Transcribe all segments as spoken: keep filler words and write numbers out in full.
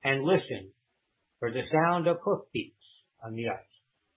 and listen for the sound of hoofbeats on the ice.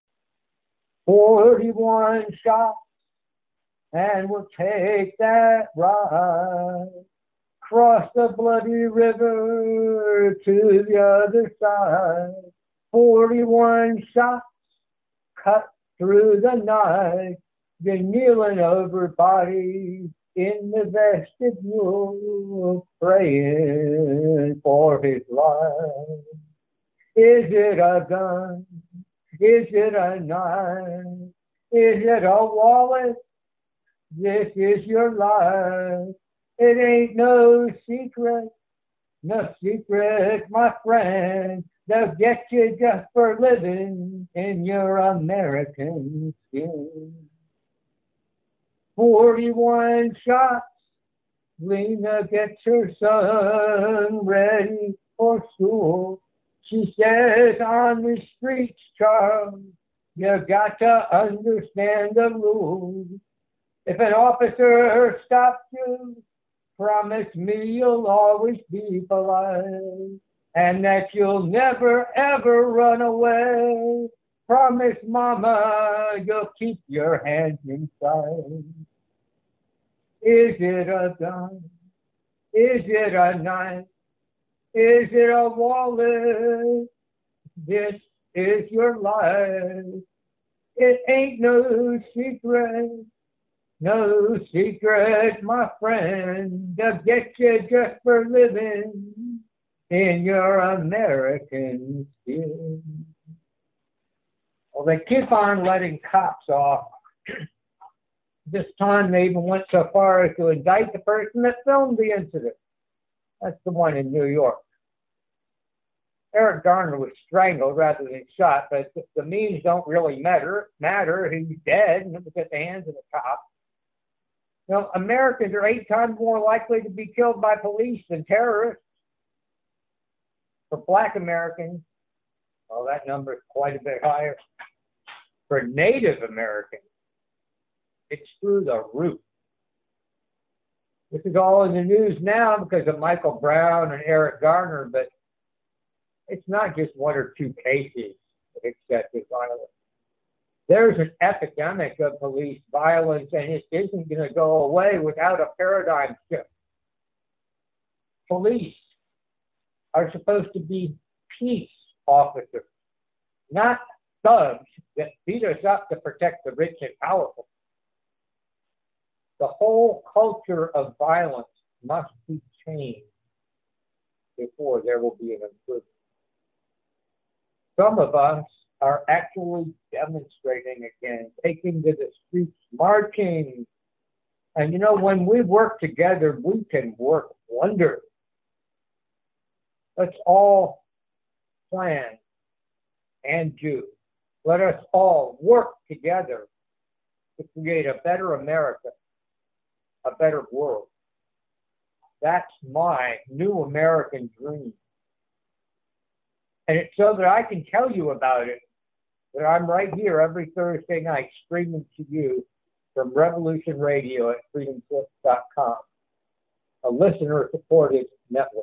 Forty-one shots, and we'll take that ride. Cross the bloody river to the other side. Forty-one shots cut through the night. You're kneeling over bodies in the vestibule, praying for his life. Is it a gun? Is it a knife? Is it a wallet? This is your life. It ain't no secret, no secret, my friend. They'll get you just for living in your American skin. Forty-one shots, Lena gets her son ready for school. She says on the streets, Charles, you got to understand the rules. If an officer stops you, promise me you'll always be polite and that you'll never ever run away. Promise mama you'll keep your hands inside. Is it a gun? Is it a knife? Is it a wallet? This is your life. It ain't no secret. No secret, my friend, to get you just for living in your American skin. Well, they keep on letting cops off. This time they even went so far as to indict the person that filmed the incident. That's the one in New York. Eric Garner was strangled rather than shot, but the means don't really matter. Matter. He's dead, and it was at the hands of the cops. You know, Americans are eight times more likely to be killed by police than terrorists. For black Americans, well, that number is quite a bit higher. For Native Americans, it's through the roof. This is all in the news now because of Michael Brown and Eric Garner, but it's not just one or two cases of excessive violence. There's an epidemic of police violence, and it isn't going to go away without a paradigm shift. Police are supposed to be peace officers, not thugs that beat us up to protect the rich and powerful. The whole culture of violence must be changed before there will be an improvement. Some of us are actually demonstrating again, taking to the streets, marching. And you know, when we work together, we can work wonders. Let's all plan and do. Let us all work together to create a better America, a better world. That's my new American dream. And it's so that I can tell you about it, that I'm right here every Thursday night streaming to you from Revolution Radio at freedom clips dot com, a listener-supported network.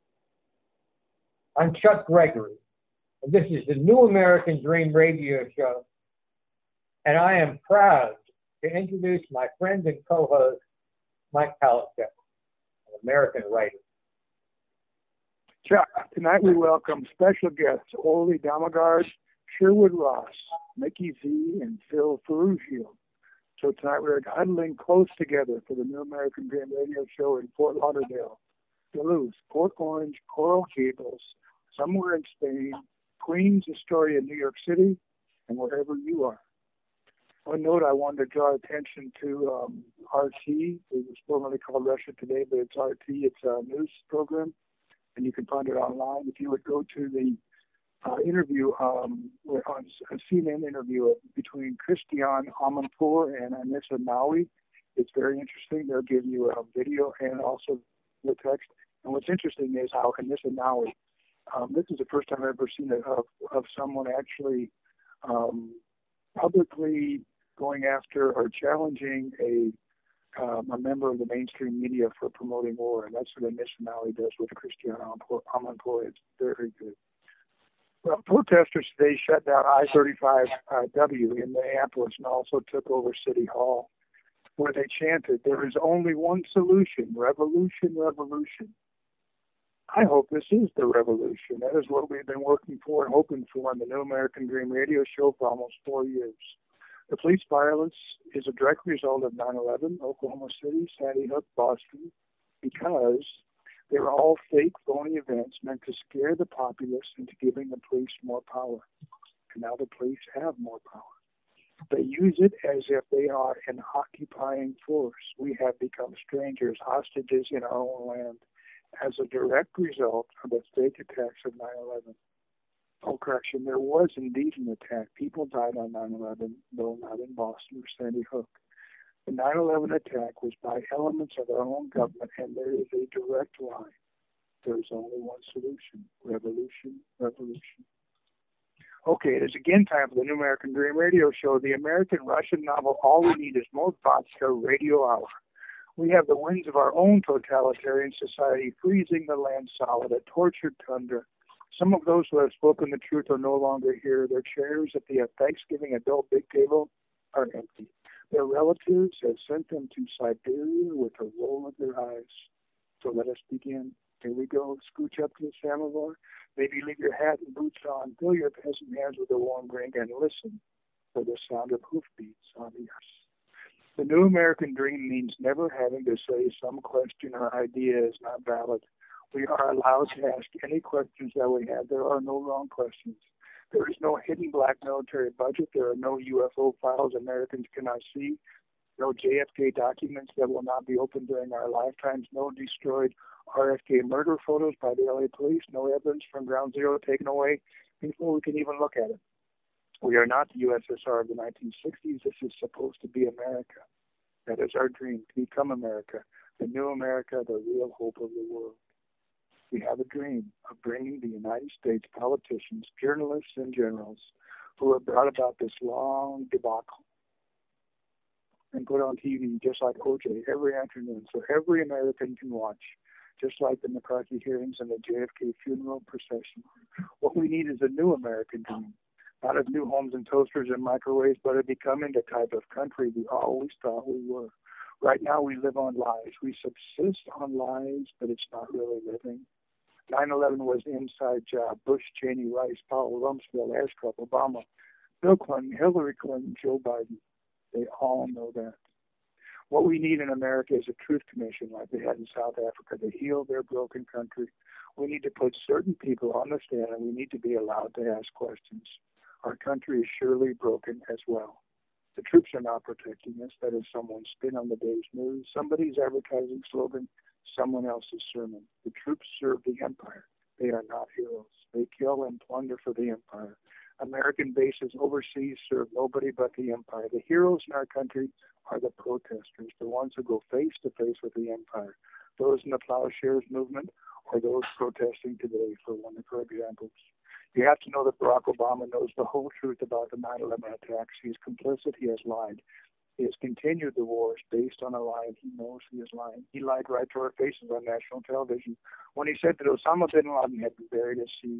I'm Chuck Gregory, and this is the New American Dream radio show, and I am proud to introduce my friend and co-host, Mike Palaszczuk, an American writer. Chuck, tonight we welcome special guests Ole Dammegard, Sherwood Ross, Mickey Z, and Phil Ferruggio. So tonight we're huddling close together for the New American Dream radio show in Fort Lauderdale, Duluth, Port Orange, Coral Gables, somewhere in Spain, Queens, Astoria, New York City, and wherever you are. One note I wanted to draw attention to um, R T. It was formerly called Russia Today, but it's R T. It's a news program, and you can find it online. If you would go to the uh, interview, um, on a C N N interview between Christiane Amanpour and Anissa Nawi, it's very interesting. They'll give you a video and also the text. And what's interesting is how Anissa Nawi, um, this is the first time I've ever seen it of, of someone actually um, publicly going after or challenging a um, a member of the mainstream media for promoting war, and that's what Anissa Malley does with Cristiano Amanpour. It's very good. Well, protesters today shut down I thirty-five W in Minneapolis and also took over City Hall, where they chanted, "There is only one solution, revolution, revolution." I hope this is the revolution. That is what we've been working for and hoping for on the New American Dream radio show for almost four years. The police violence is a direct result of nine eleven, Oklahoma City, Sandy Hook, Boston, because they were all fake, phony events meant to scare the populace into giving the police more power. And now the police have more power. They use it as if they are an occupying force. We have become strangers, hostages in our own land, as a direct result of the fake attacks of nine eleven. Oh, correction, there was indeed an attack. People died on nine eleven, though not in Boston or Sandy Hook. The nine eleven attack was by elements of our own government, and there is a direct line. There is only one solution, revolution, revolution. Okay, it is again time for the New American Dream radio show, the American-Russian novel All We Need Is More Vodka Radio Hour. We have the winds of our own totalitarian society freezing the land solid, a tortured tundra. Some of those who have spoken the truth are no longer here. Their chairs at the Thanksgiving adult big table are empty. Their relatives have sent them to Siberia with a roll of their eyes. So let us begin. Here we go. Scooch up to the samovar. Maybe leave your hat and boots on. Fill your peasant hands with a warm drink and listen for the sound of hoofbeats on the earth. The New American Dream means never having to say some question or idea is not valid. We are allowed to ask any questions that we have. There are no wrong questions. There is no hidden black military budget. There are no U F O files Americans cannot see. No J F K documents that will not be opened during our lifetimes. No destroyed R F K murder photos by the L A police. No evidence from Ground Zero taken away before we can even look at it. We are not the U S S R of the nineteen sixties. This is supposed to be America. That is our dream, to become America, the new America, the real hope of the world. We have a dream of bringing the United States politicians, journalists, and generals who have brought about this long debacle and put on T V just like O J every afternoon so every American can watch, just like the McCarthy hearings and the J F K funeral procession. What we need is a new American dream, not of new homes and toasters and microwaves, but of becoming the type of country we always thought we were. Right now we live on lies. We subsist on lies, but it's not really living. nine eleven was an inside job. Bush, Cheney, Rice, Powell, Rumsfeld, Ashcroft, Obama, Bill Clinton, Hillary Clinton, Joe Biden. They all know that. What we need in America is a truth commission like they had in South Africa to heal their broken country. We need to put certain people on the stand, and we need to be allowed to ask questions. Our country is surely broken as well. The troops are not protecting us. That is someone's spin on the day's news, somebody's advertising slogan, someone else's sermon. The troops serve the empire. They are not heroes. They kill and plunder for the empire. American bases overseas serve nobody but the empire. The heroes in our country are the protesters, the ones who go face to face with the empire. Those in the plowshares movement or those protesting today, for one of our examples. You have to know that Barack Obama knows the whole truth about the nine eleven attacks. He is complicit. He has lied. He has continued the wars based on a lie. He knows he is lying. He lied right to our faces on national television when he said that Osama bin Laden had been buried at sea.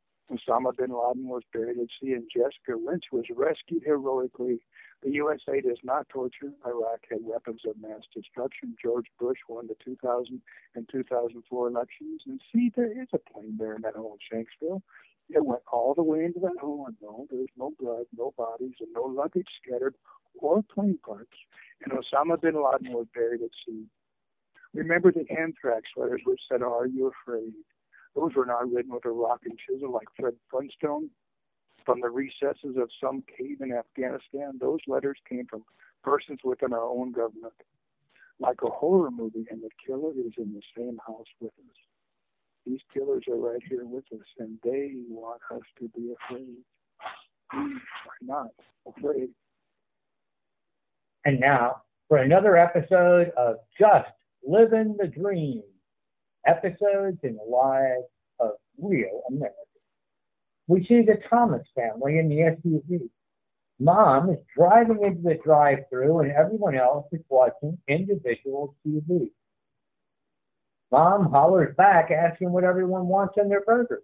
Osama bin Laden was buried at sea, and Jessica Lynch was rescued heroically. The U S A does not torture. Iraq had weapons of mass destruction. George Bush won the two thousand and two thousand four elections. And see, there is a plane there in that hole in Shanksville. It went all the way into that hole, and no, there's no blood, no bodies, and no luggage scattered or plane parts. And Osama bin Laden was buried at sea. Remember the anthrax letters which said, "Are you afraid?" Those were not written with a rock and chisel like Fred Flintstone from the recesses of some cave in Afghanistan. Those letters came from persons within our own government. Like a horror movie, and the killer is in the same house with us. These killers are right here with us, and they want us to be afraid. We are not afraid. And now, for another episode of Just Living the Dream, episodes in the lives of real Americans. We see the Thomas family in the S U V. Mom is driving into the drive-thru and everyone else is watching individual T V. Mom hollers back asking what everyone wants in their burger.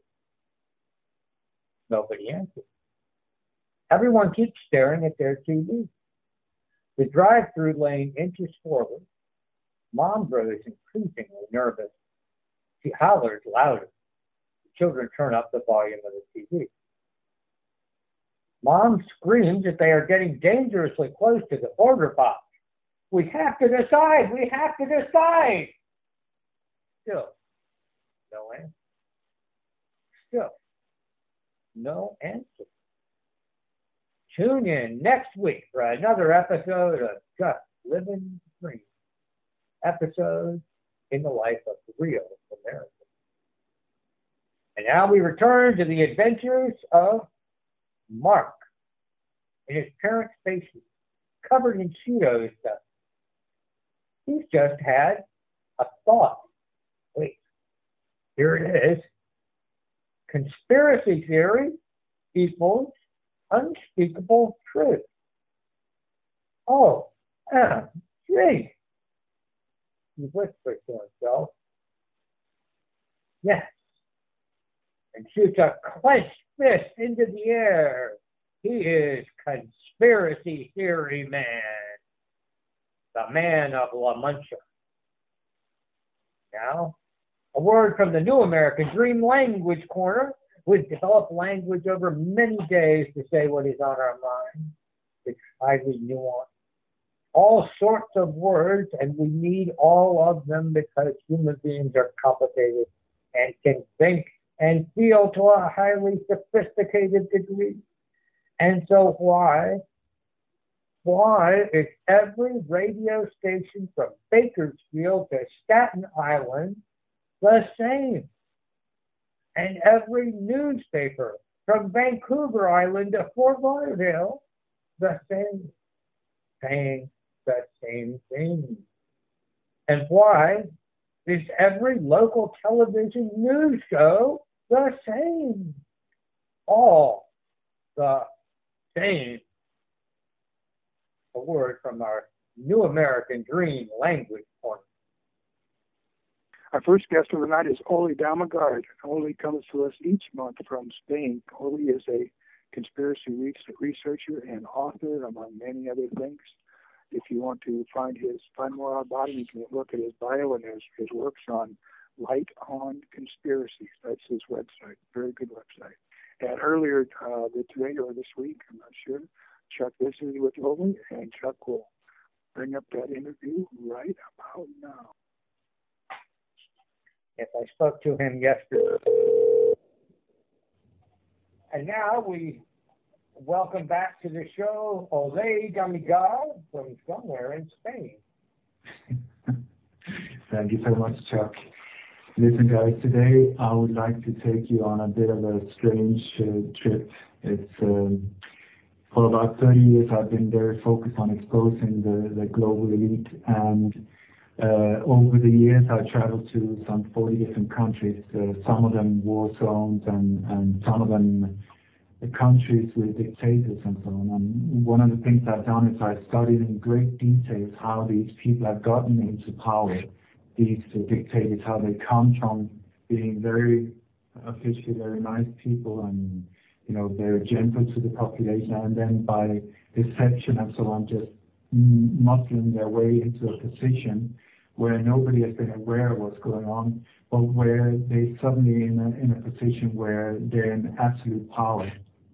Nobody answers. Everyone keeps staring at their T V. The drive-thru lane inches forward. Mom grows increasingly nervous. She hollers louder. The children turn up the volume of the T V. Mom screams that they are getting dangerously close to the order box. We have to decide! We have to decide! Still, no answer. Still, no answer. Tune in next week for another episode of Just Living the Dream. Episode in the life of the real American. And now we return to the adventures of Mark in his parents' basement, covered in Cheetos stuff. He's just had a thought. Wait, here it is. Conspiracy theory equals unspeakable truth. Oh, M G. He whispers to himself. Yes. And shoots a clenched fist into the air. He is Conspiracy Theory Man, the man of La Mancha. Now, a word from the New American Dream Language Corner. We've developed language over many days to say what is on our mind. It's highly nuanced. All sorts of words, and we need all of them because human beings are complicated and can think and feel to a highly sophisticated degree. And so why, why is every radio station from Bakersfield to Staten Island the same? And every newspaper from Vancouver Island to Fort Lauderdale the same, saying the same thing? And why is every local television news show the same? All the same. A word from our New American Dream Language Corner. Our first guest of the night is Oli Damagard. Oli comes to us each month from Spain. Oli is a conspiracy researcher and author, among many other things. If you want to find his find more about him, you can look at his bio and his, his works on Light on Conspiracies. That's his website. Very good website. And earlier uh, today or this week, I'm not sure, Chuck visited with Oli, and Chuck will bring up that interview right about now. Yes, I spoke to him yesterday. And now we welcome back to the show Oli Damagard from somewhere in Spain. Thank you so much, Chuck. Listen, guys, today I would like to take you on a bit of a strange uh, trip. It's um, for about thirty years I've been very focused on exposing the, the global elite, and uh, over the years I traveled to some forty different countries, uh, some of them war zones and, and some of them countries with dictators and so on. And one of the things I've done is I've studied in great details how these people have gotten into power, these uh, dictators, how they come from being very officially very nice people and, you know, they're gentle to the population, and then by deception and so on, just muscling their way into a position where nobody has been aware of what's going on, but where they suddenly in a, in a position where they're in absolute power.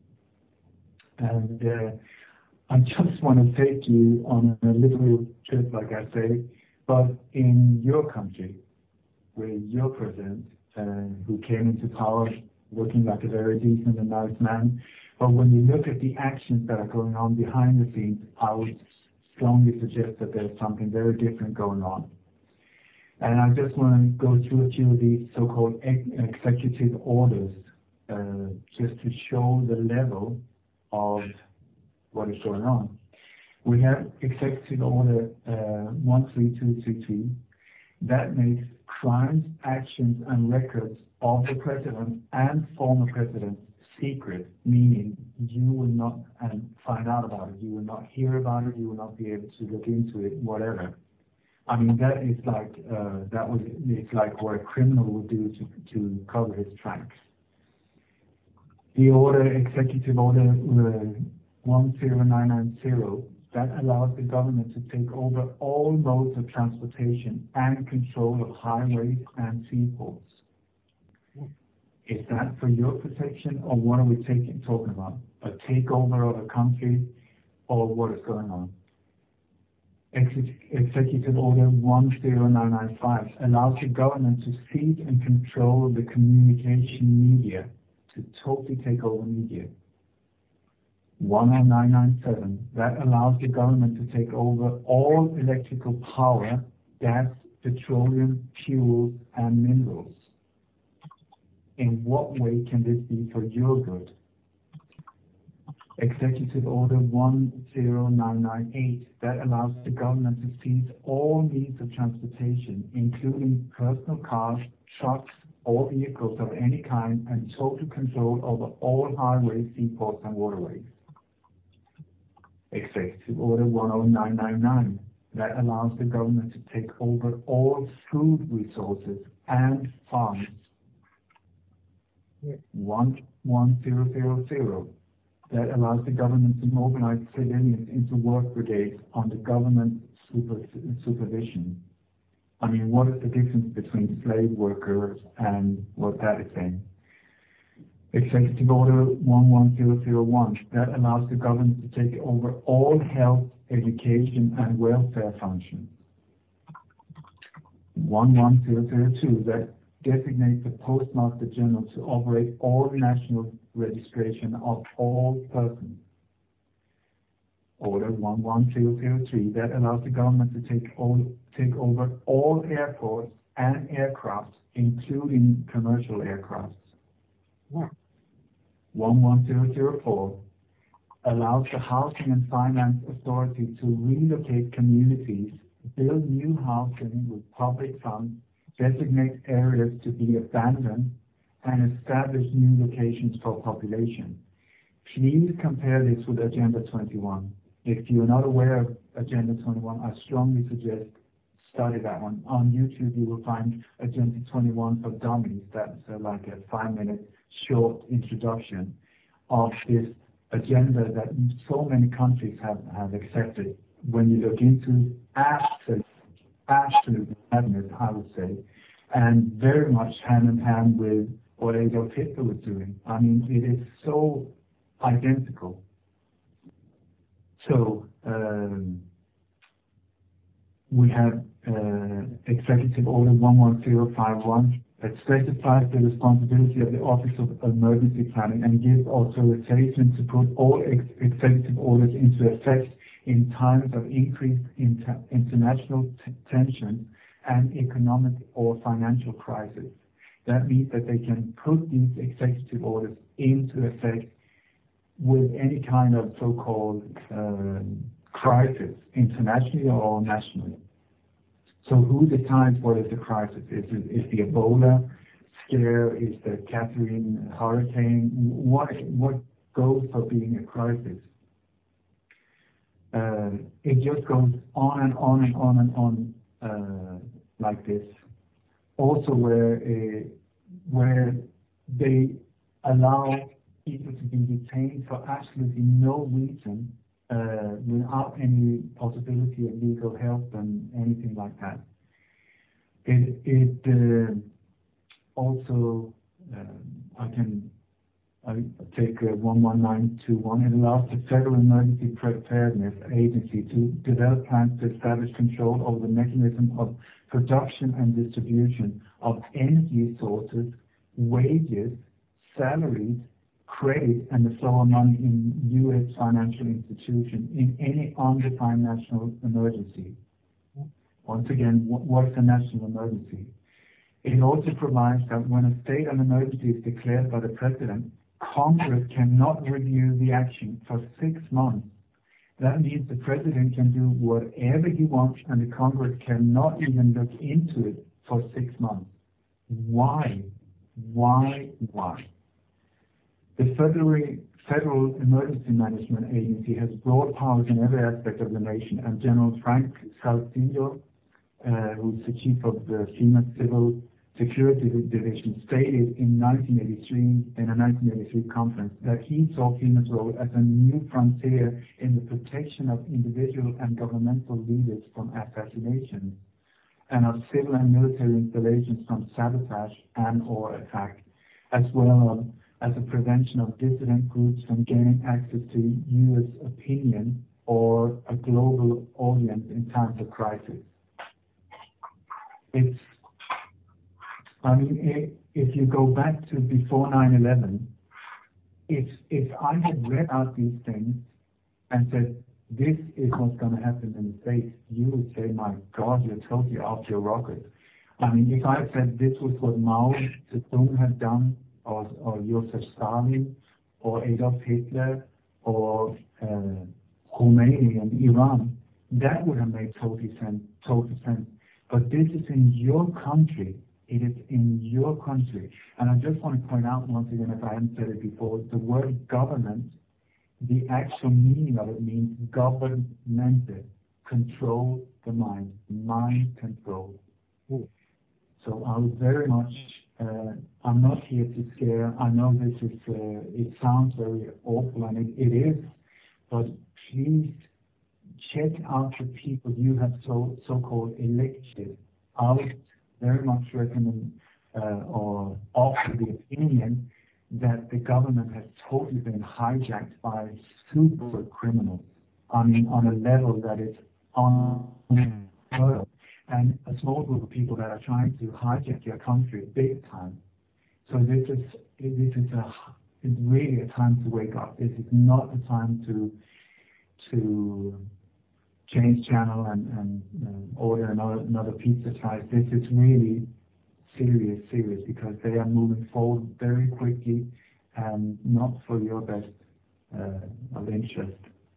And uh, I just want to take you on a little trip, like I say, but in your country, with your president, uh, who came into power looking like a very decent and nice man. But when you look at the actions that are going on behind the scenes, I would strongly suggest that there's something very different going on. And I just want to go through a few of these so-called ex executive orders, uh, just to show the level of what is going on. We have Executive Order uh, one three two two two that makes crimes, actions, and records of the president and former presidents secret, meaning you will not and find out about it, you will not hear about it, you will not be able to look into it, whatever. I mean, that is like, uh, that was, it's like what a criminal would do to, to cover his tracks. The order, Executive Order uh, one zero nine nine zero, that allows the government to take over all modes of transportation and control of highways and seaports. Is that for your protection, or what are we taking, talking about? A takeover of a country, or what is going on? Ex Executive Order one zero nine nine five allows the government to seize and control the communication media, to totally take over media. one oh nine nine seven, that allows the government to take over all electrical power, gas, petroleum, fuels, and minerals. In what way can this be for your good? Executive Order one zero nine nine eight, that allows the government to seize all means of transportation, including personal cars, trucks, or vehicles of any kind, and total control over all highways, seaports, and waterways. Executive Order one oh nine nine nine, that allows the government to take over all food resources and farms. one one zero zero zero, that allows the government to mobilize civilians into work brigades under government super, supervision. I mean, what is the difference between slave workers and what that is saying? Executive Order one one zero zero one, that allows the government to take over all health, education, and welfare functions. one one zero zero two, that designates the Postmaster General to operate all national registration of all persons. Order one one zero zero three, that allows the government to take, all, take over all airports and aircrafts, including commercial aircrafts. Yeah. one one zero zero four allows the Housing and Finance Authority to relocate communities, build new housing with public funds, designate areas to be abandoned, and establish new locations for population. Please compare this with Agenda twenty-one. If you're not aware of Agenda twenty-one, I strongly suggest study that one. On YouTube, you will find Agenda twenty-one for Dummies. That's uh, like a five-minute short introduction of this agenda that so many countries have, have accepted. When you look into absolute, absolute madness, I would say, and very much hand in hand with what Adolf Hitler was doing. I mean, it is so identical. So, um, we have uh, Executive Order one one zero five one that specifies the responsibility of the Office of Emergency Planning and gives authorization to put all ex executive orders into effect in times of increased inter international tension and economic or financial crisis. That means that they can put these executive orders into effect with any kind of so-called um, crisis, internationally or nationally. So who decides what is a crisis? Is it is the Ebola scare? Is the Catherine hurricane? What what goes for being a crisis? Uh, it just goes on and on and on and on uh, like this. Also, where uh, where they allow people to be detained for absolutely no reason, uh, without any possibility of legal help and anything like that. It, it uh, also, um, I can I take uh, one one nine two one, it allows the Federal Emergency Preparedness Agency to develop plans to establish control over the mechanism of production and distribution of energy sources, wages, salaries, credit, and the flow of money in U S financial institutions in any undefined national emergency. Once again, what is a national emergency? It also provides that when a state of emergency is declared by the President, Congress cannot review the action for six months. That means the President can do whatever he wants, and the Congress cannot even look into it for six months. Why? Why? Why? The Federal, Federal Emergency Management Agency has broad powers in every aspect of the nation, and General Frank Saltillo, uh, who's the chief of the FEMA Civil Security Division, stated in nineteen eighty-three, in a nineteen eighty-three conference, that he saw FEMA's role as a new frontier in the protection of individual and governmental leaders from assassination, and of civil and military installations from sabotage and or attack, as well as the prevention of dissident groups from gaining access to U S opinion or a global audience in times of crisis. It's I mean, if you go back to before nine eleven, if, if I had read out these things and said, this is what's going to happen in the States, you would say, my God, you're totally off your rocket. I mean, if I said this was what Mao Zedong had done, or, or Joseph Stalin, or Adolf Hitler, or uh, Khomeini in Iran, that would have made total sense, total sense. But this is in your country. It is in your country. And I just want to point out once again, if I haven't said it before, the word government, the actual meaning of it means governmented, control the mind, mind control. Ooh. So I was very much, uh, I'm not here to scare. I know this is, uh, it sounds very awful, and it, it is, but please check out the people you have so, so-called elected. I would very much recommend uh, or offer the opinion that the government has totally been hijacked by super criminals. I mean, on a level that is unheard of, and a small group of people that are trying to hijack your country big time. So this is this is a it's really a time to wake up. This is not a time to to change channel and, and uh, order another, another pizza slice. This is really serious, serious, because they are moving forward very quickly and not for your best uh, of interest.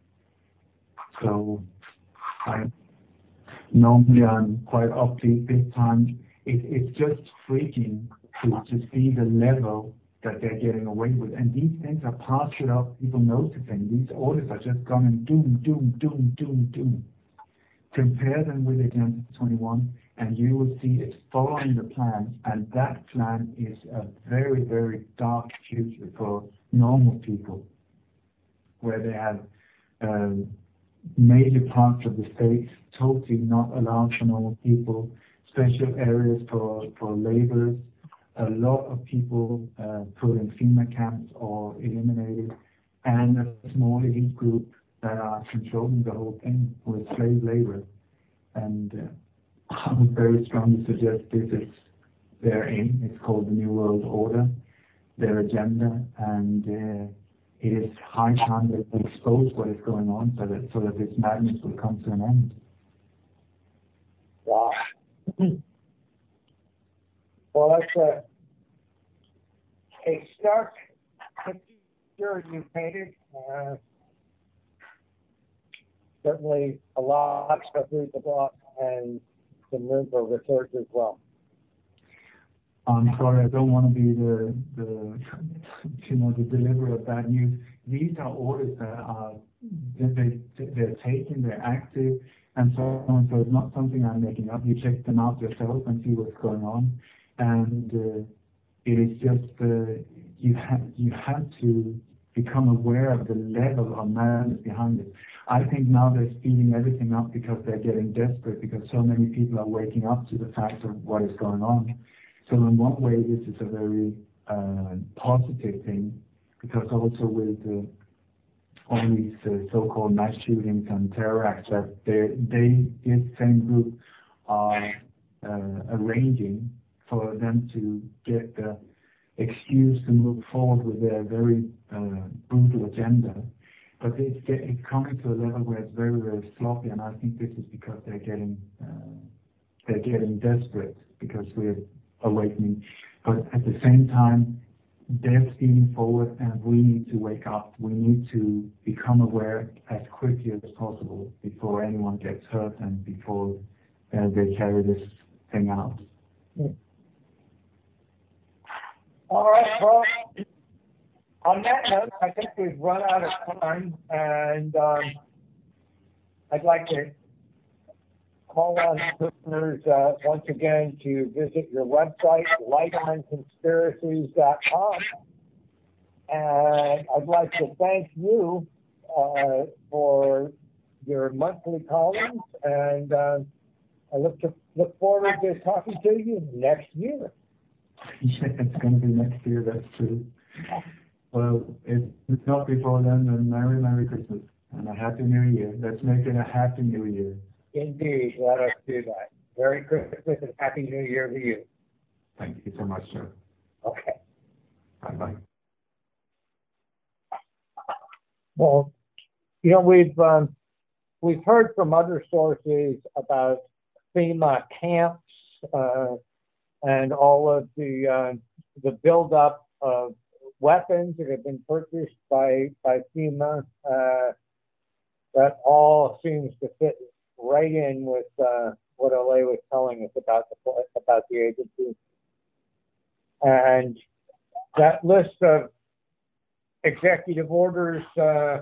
So I normally I'm quite upbeat this time. It, it's just freaking to, to see the level that they're getting away with. And these things are passed without people noticing. These orders are just coming doom, doom, doom, doom, doom. Compare them with Agenda twenty-one, and you will see it's following the plan, and that plan is a very, very dark future for normal people, where they have um, major parts of the states totally not allowed for normal people, special areas for, for laborers, a lot of people uh, put in FEMA camps or eliminated, and a small elite group that are controlling the whole thing with slave labor. And uh, I would very strongly suggest this is their aim. It's called the New World Order, their agenda, and uh, it is high time that we expose what is going on so that, so that this madness will come to an end. Wow. Well, that's a, a stark picture you painted. Uh, certainly a lot to read the book and some room for research as well. I'm sorry, I don't want to be the, the you know, the deliverer of bad news. These are orders that are, they, they're taken, they're active, and so on. So it's not something I'm making up. You check them out yourself and see what's going on. And uh, it is just, uh, you have, you have to become aware of the level of madness behind it. I think now they're speeding everything up because they're getting desperate, because so many people are waking up to the fact of what is going on. So in one way, this is a very uh, positive thing, because also with uh, all these uh, so-called mass shootings and terror acts that they, they this same group are uh, arranging for them to get the excuse to move forward with their very uh, brutal agenda. But it's, it's coming to a level where it's very, very sloppy, and I think this is because they're getting uh, they're getting desperate, because we're awakening. But at the same time, they're speeding forward, and we need to wake up. We need to become aware as quickly as possible before anyone gets hurt and before uh, they carry this thing out. All right, Paul. On that note, I think we've run out of time, and um, I'd like to call on listeners uh, once again to visit your website, light on conspiracies dot com. And I'd like to thank you uh, for your monthly columns, and uh, I look to look forward to talking to you next year. Yeah, it's going to be next year, that's true. Well, if it's not before then, then Merry, Merry Christmas and a Happy New Year. Let's make it a Happy New Year. Indeed, let us do that. Merry Christmas and Happy New Year to you. Thank you so much, sir. Okay. Bye-bye. Well, you know, we've um, we've heard from other sources about FEMA camps uh, and all of the uh, the buildup of weapons that have been purchased by by FEMA. Uh, that all seems to fit right in with uh, what Ole was telling us about the about the agency, and that list of executive orders, uh,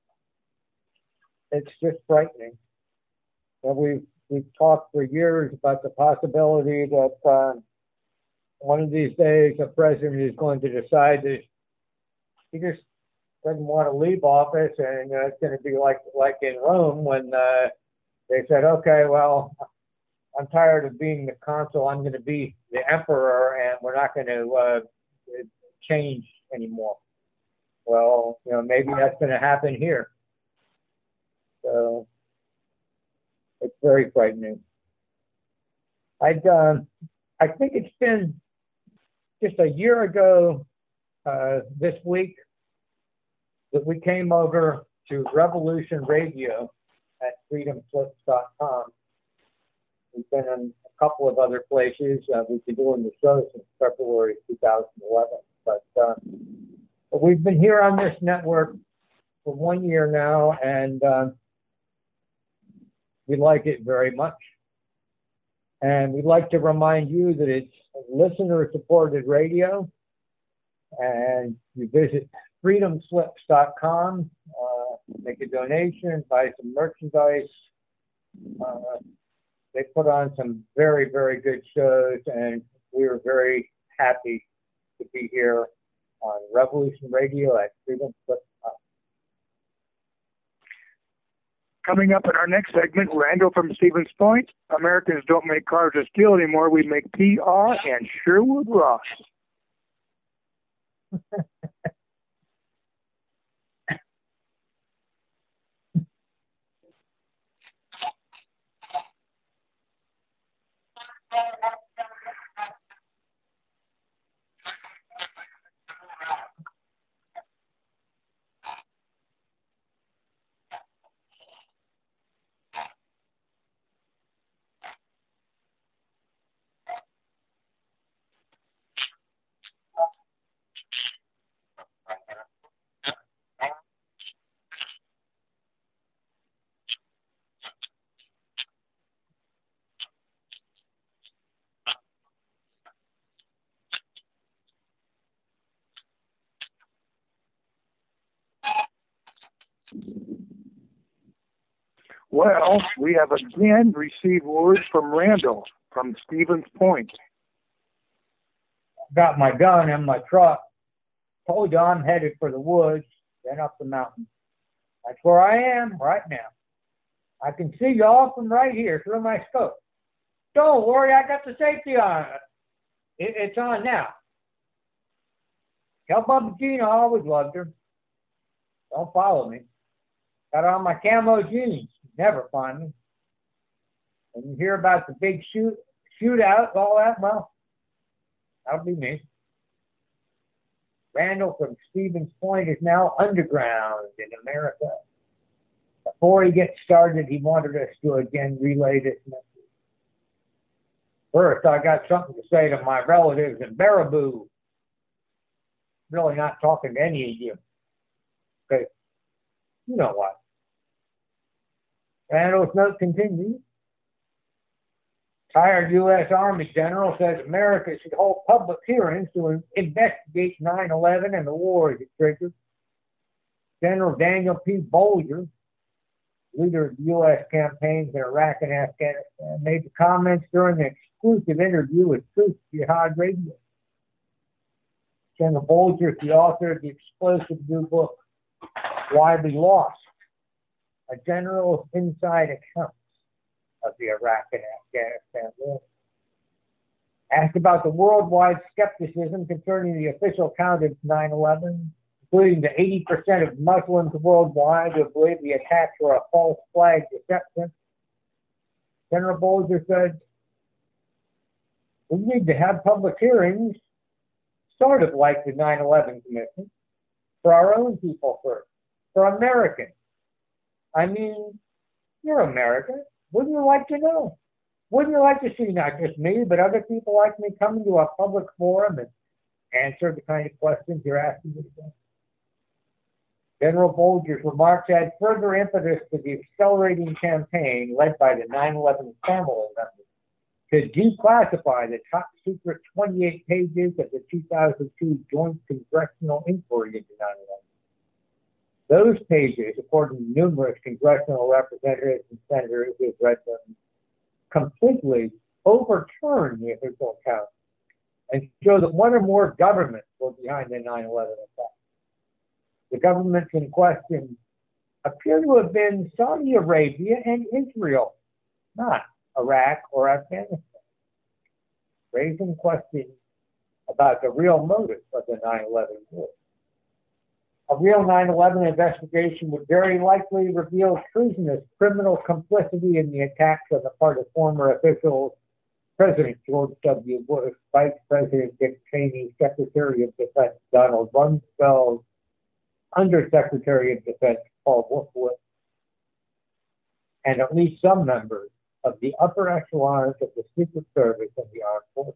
it's just frightening. And we've we've talked for years about the possibility that uh, one of these days a president is going to decide that he just doesn't want to leave office, and uh, it's going to be like like in Rome when uh, they said, okay, well, I'm tired of being the consul, I'm going to be the emperor, and we're not going to uh, change anymore. Well, you know, maybe that's going to happen here. So it's very frightening. I'd, um, I think it's been just a year ago uh, this week that we came over to Revolution Radio at freedom slips dot com. We've been in a couple of other places. Uh, we've been doing the show since February two thousand eleven. But, uh, but we've been here on this network for one year now, and uh, we like it very much. And we'd like to remind you that it's listener-supported radio, and you visit freedom slips dot com, uh, make a donation, buy some merchandise. Uh, they put on some very, very good shows, and we are very happy to be here on Revolution Radio at freedom slips dot com. Coming up in our next segment, Randall from Stevens Point. Americans don't make cars of steel anymore. We make P R and Sherwood Ross. Well, we have again received words from Randall from Stevens Point. Got my gun in my truck. Told you I'm headed for the woods, then up the mountain. That's where I am right now. I can see y'all from right here through my scope. Don't worry, I got the safety on. It, it's on now. Tell Bubba Gina I always loved her. Don't follow me. Got on my camo jeans. Never find me. And you hear about the big shoot shootout, all that, well, that'll be me. Randall from Stevens Point is now underground in America. Before he gets started, he wanted us to again relay this message. First, I got something to say to my relatives in Baraboo. Really not talking to any of you. Okay, you know what. Randall's note continues. Retired U S Army general says America should hold public hearings to investigate nine eleven and the wars it triggered. General Daniel P. Bolger, leader of the U S campaigns in Iraq and Afghanistan, made the comments during an exclusive interview with Truth Jihad Radio. General Bolger is the author of the explosive new book, Why We Lost, a general's inside account of the Iraq and Afghanistan war. Asked about the worldwide skepticism concerning the official count of nine eleven, including the eighty percent of Muslims worldwide who believe the attacks were a false flag deception, General Bolger said, we need to have public hearings, sort of like the nine eleven Commission, for our own people first, for Americans. I mean, you're American. Wouldn't you like to know? Wouldn't you like to see not just me, but other people like me come into a public forum and answer the kind of questions you're asking me today? General Bolger's remarks add further impetus to the accelerating campaign led by the nine eleven family members to declassify the top secret twenty-eight pages of the two thousand two Joint Congressional Inquiry into nine eleven. Those pages, according to numerous congressional representatives and senators who have read them, completely overturn the official account and show that one or more governments were behind the nine eleven attack. The governments in question appear to have been Saudi Arabia and Israel, not Iraq or Afghanistan, raising questions about the real motive of the nine eleven war. A real nine eleven investigation would very likely reveal treasonous criminal complicity in the attacks on the part of former officials, President George W. Bush, Vice President Dick Cheney, Secretary of Defense Donald Rumsfeld, Undersecretary of Defense Paul Wolfowitz, and at least some members of the upper echelons of the Secret Service and the Armed Forces.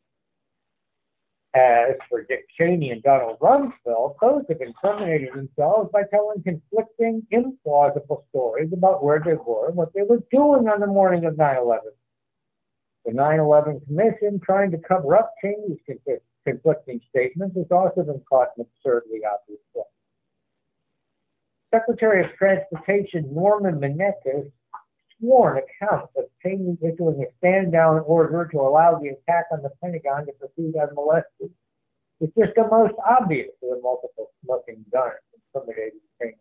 As for Dick Cheney and Donald Rumsfeld, both have incriminated themselves by telling conflicting, implausible stories about where they were and what they were doing on the morning of nine eleven. The nine eleven Commission, trying to cover up Cheney's conflicting statements, has also been caught in absurdly obvious way. Secretary of Transportation Norman Menendez swore an account of Cheney issuing a stand-down order to allow the attack on the Pentagon to proceed unmolested. It's just the most obvious of the multiple smoking guns intimidating Cheney.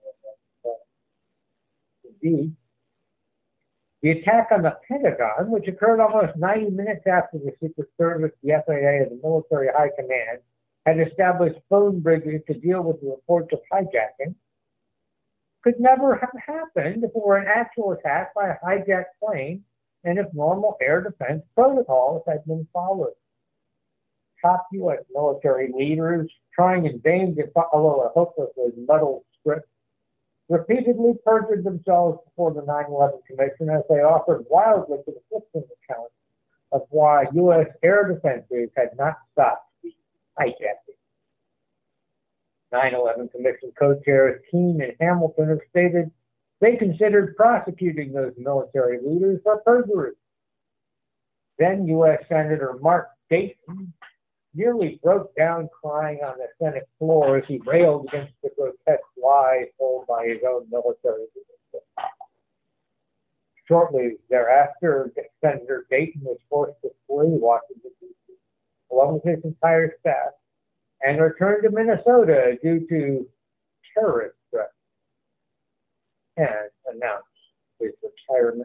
Indeed, the attack on the Pentagon, which occurred almost ninety minutes after the Secret Service, the F A A, and the military high command had established phone bridges to deal with the reports of hijacking, could never have happened if it were an actual attack by a hijacked plane and if normal air defense protocols had been followed. Top U S military leaders, trying in vain to follow a hopelessly muddled script, repeatedly perjured themselves before the nine eleven Commission as they offered wildly conflicting accounts of why U S air defenses had not stopped hijacking. nine eleven Commission co-chairs Keene and Hamilton have stated they considered prosecuting those military leaders for perjury. Then U S Senator Mark Dayton nearly broke down crying on the Senate floor as he railed against the grotesque lies told by his own military leadership. Shortly thereafter, Senator Dayton was forced to flee Washington, D C, along with his entire staff, and returned to Minnesota due to terrorist threats, and announced his retirement.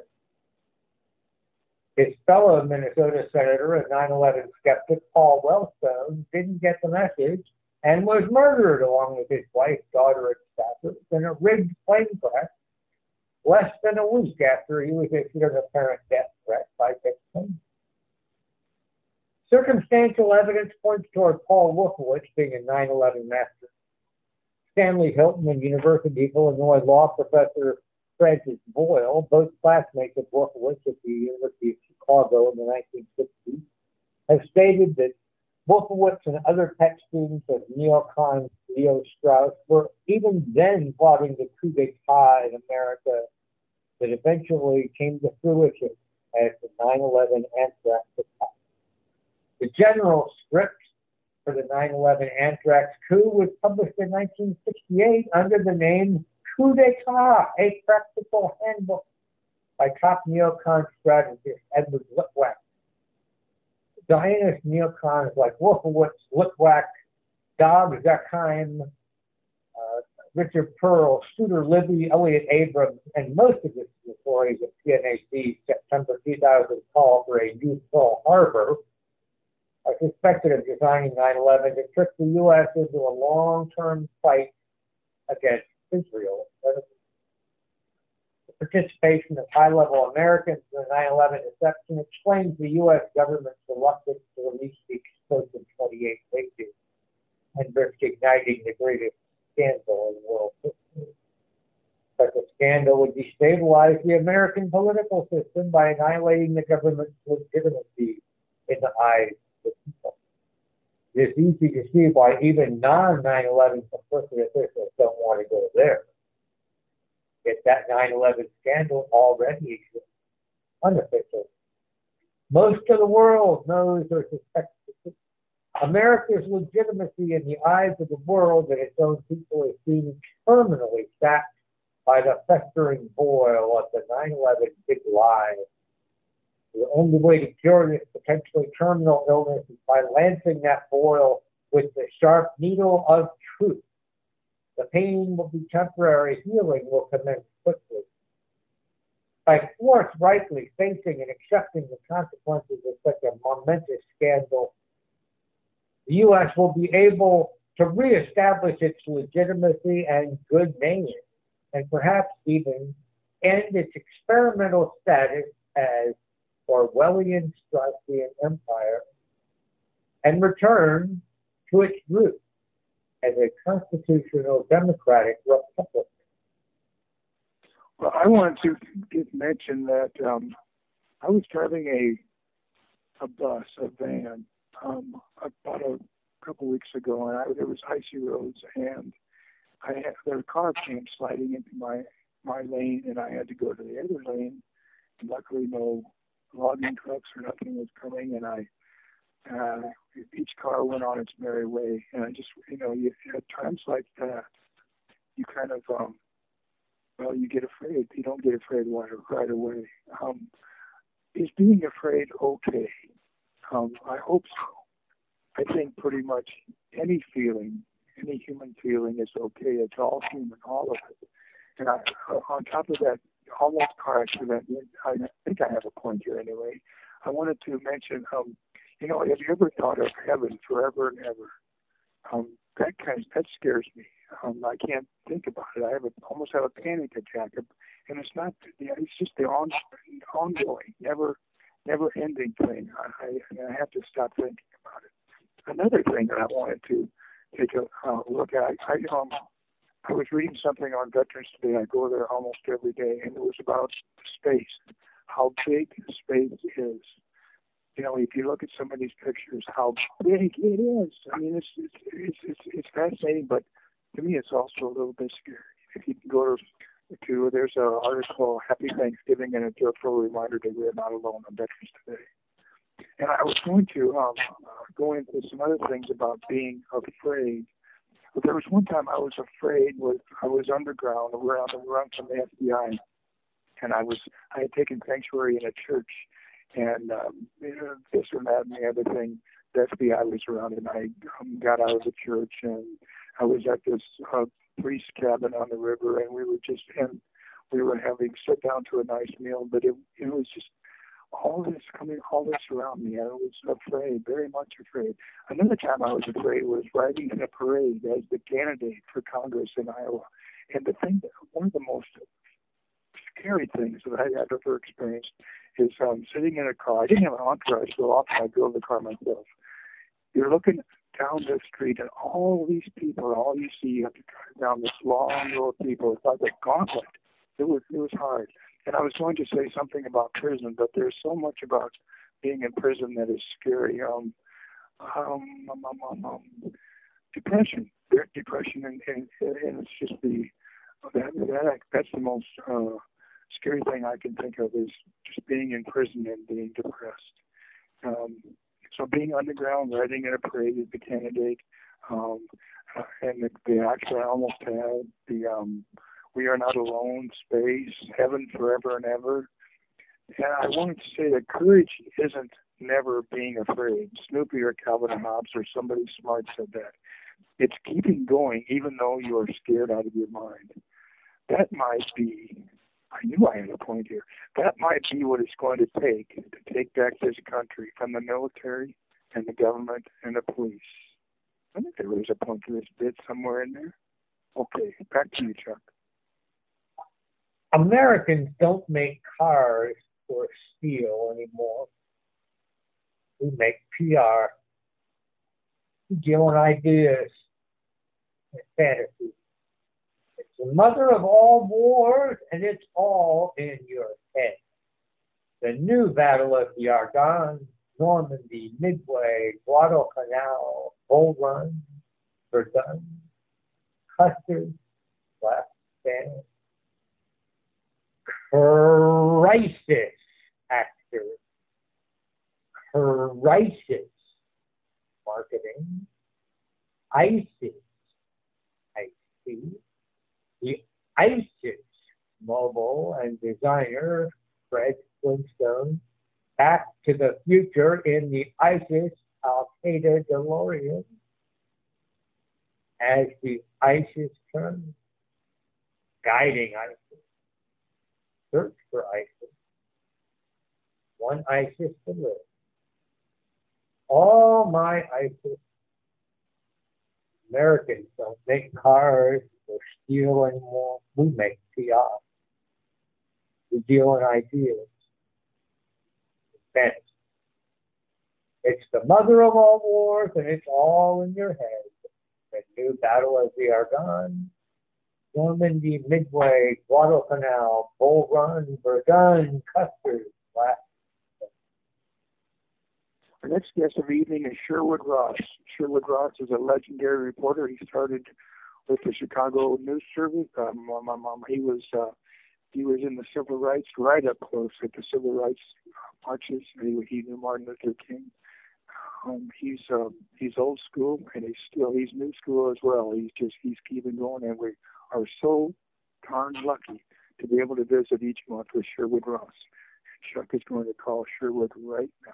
His fellow Minnesota senator and nine eleven skeptic Paul Wellstone didn't get the message and was murdered along with his wife, daughter, and staffers in a rigged plane crash less than a week after he was issued an apparent death threat by Dick Cheney. Circumstantial evidence points toward Paul Wolfowitz being a nine eleven master. Stanley Hilton and University of Illinois law professor Francis Boyle, both classmates of Wolfowitz at the University of Chicago in the nineteen sixties, have stated that Wolfowitz and other tech students of neocon Leo Strauss were even then plotting the coup d'etat in America that eventually came to fruition as the nine eleven anthrax attack. The general script for the nine eleven anthrax coup was published in nineteen sixty-eight under the name Coup d'etat, a practical handbook by top neocon strategist Edward Litwack. Zionist neocons like Wolfowitz, Litwack, Dag Zakheim, uh, Richard Pearl, Studer Libby, Elliot Abrams, and most of the signatories of P N A C's September two thousand call for a new Pearl Harbor are suspected of designing nine eleven to trick the U S into a long-term fight against Israel. The participation of high-level Americans in the nine eleven deception explains the U S government's reluctance to release the explosive twenty-eight cases and risk igniting the greatest scandal in world history. Such a scandal would destabilize the American political system by annihilating the government's legitimacy in the eyes of the people. It is easy to see why even non nine eleven complicit officials don't want to go there. Yet that nine eleven scandal already exists, unofficial. Most of the world knows or suspects it. America's legitimacy in the eyes of the world and its own people is being terminally sapped by the festering boil of the nine eleven big lie. The only way to cure this potentially terminal illness is by lancing that boil with the sharp needle of truth. The pain will be temporary, healing will commence quickly. By forthrightly facing and accepting the consequences of such a momentous scandal, the U S will be able to reestablish its legitimacy and good name, and perhaps even end its experimental status as Orwellian Straussian empire and return to its roots as a constitutional democratic republic. Well, I wanted to get mention that um, I was driving a a bus, a van, um, about a couple weeks ago, and I, there was icy roads, and I had their car came sliding into my my lane, and I had to go to the other lane. And luckily, no logging trucks or nothing was coming, and I uh, each car went on its merry way. And I just, you know, you, at times like that, you kind of, um, well, you get afraid. You don't get afraid right away. Um, is being afraid okay? Um, I hope so. I think pretty much any feeling, any human feeling is okay. It's all human, all of it. And I, on top of that, almost car accident, I think I have a point here anyway. I wanted to mention, um, you know, have you ever thought of heaven forever and ever? Um, that kind of, that scares me. Um, I can't think about it. I have a, almost have a panic attack, and it's not. You know, it's just the on, ongoing, never, never-ending thing. I, I, I have to stop thinking about it. Another thing that I wanted to take a uh, look at, I, um, I was reading something on Veterans Day. I go there almost every day, and it was about space, how big space is. You know, if you look at some of these pictures, how big it is. I mean, it's it's it's it's, it's fascinating, but to me, it's also a little bit scary. If you can go to, to there's an article, Happy Thanksgiving, and a joyful reminder that we're not alone on Veterans Day. And I was going to um, go into some other things about being afraid. But there was one time I was afraid. Was I was underground around around from the F B I, and I was I had taken sanctuary in a church, and um, you know, this and that and the other thing. The F B I was around, and I um, got out of the church, and I was at this uh, priest cabin on the river, and we were just and we were having sit down to a nice meal, but it it was just all this coming, all this around me. I was afraid, very much afraid. Another time I was afraid was riding in a parade as the candidate for Congress in Iowa. And the thing, that, one of the most scary things that I had ever experienced is um, sitting in a car. I didn't have an entourage, so often I drove the car myself. You're looking down the street, and all these people, all you see, you have to drive down this long row of people. It's like a gauntlet. It was, it was hard. And I was going to say something about prison, but there's so much about being in prison that is scary. Um, um, um, um, um depression, depression, and, and, and it's just the that, that that's the most uh, scary thing I can think of is just being in prison and being depressed. Um, so being underground, riding in a parade as the candidate, um, uh, and the, they actually almost had the um, "We Are Not Alone" space, heaven forever and ever. And I wanted to say that courage isn't never being afraid. Snoopy or Calvin and Hobbes or somebody smart said that. It's keeping going even though you are scared out of your mind. That might be, I knew I had a point here, that might be what it's going to take to take back this country from the military and the government and the police. I think there was a point to this bit somewhere in there. Okay, back to you, Chuck. Americans don't make cars for steel anymore. We make P R. We deal in ideas and fantasy. It's the mother of all wars, and it's all in your head. The new Battle of the Argonne, Normandy, Midway, Guadalcanal, Bull Run, Verdun, Custard, Black Band, crisis actors, crisis marketing, ISIS, I see, the ISIS mobile and designer Fred Flintstone, Back to the Future in the ISIS Al-Qaeda DeLorean, as the ISIS turns, guiding ISIS, search for ISIS, one ISIS to live. All my ISIS. Americans don't make cars or steel anymore. We make P R. We deal in ideas. Fantasy. It's the mother of all wars, and it's all in your head. The new Battle of the Argonne, Normandy, Midway, Guadalcanal, Bull Run, Verdun, Custard, Black. Our next guest of the evening is Sherwood Ross. Sherwood Ross is a legendary reporter. He started with the Chicago News Service. Um, my mom, he was uh, he was in the civil rights, right up close at the civil rights marches. He, he knew Martin Luther King. Um, he's um, he's old school, and he's still he's new school as well. He's just he's keeping going, and we are so darn lucky to be able to visit each month with Sherwood Ross. Chuck is going to call Sherwood right now.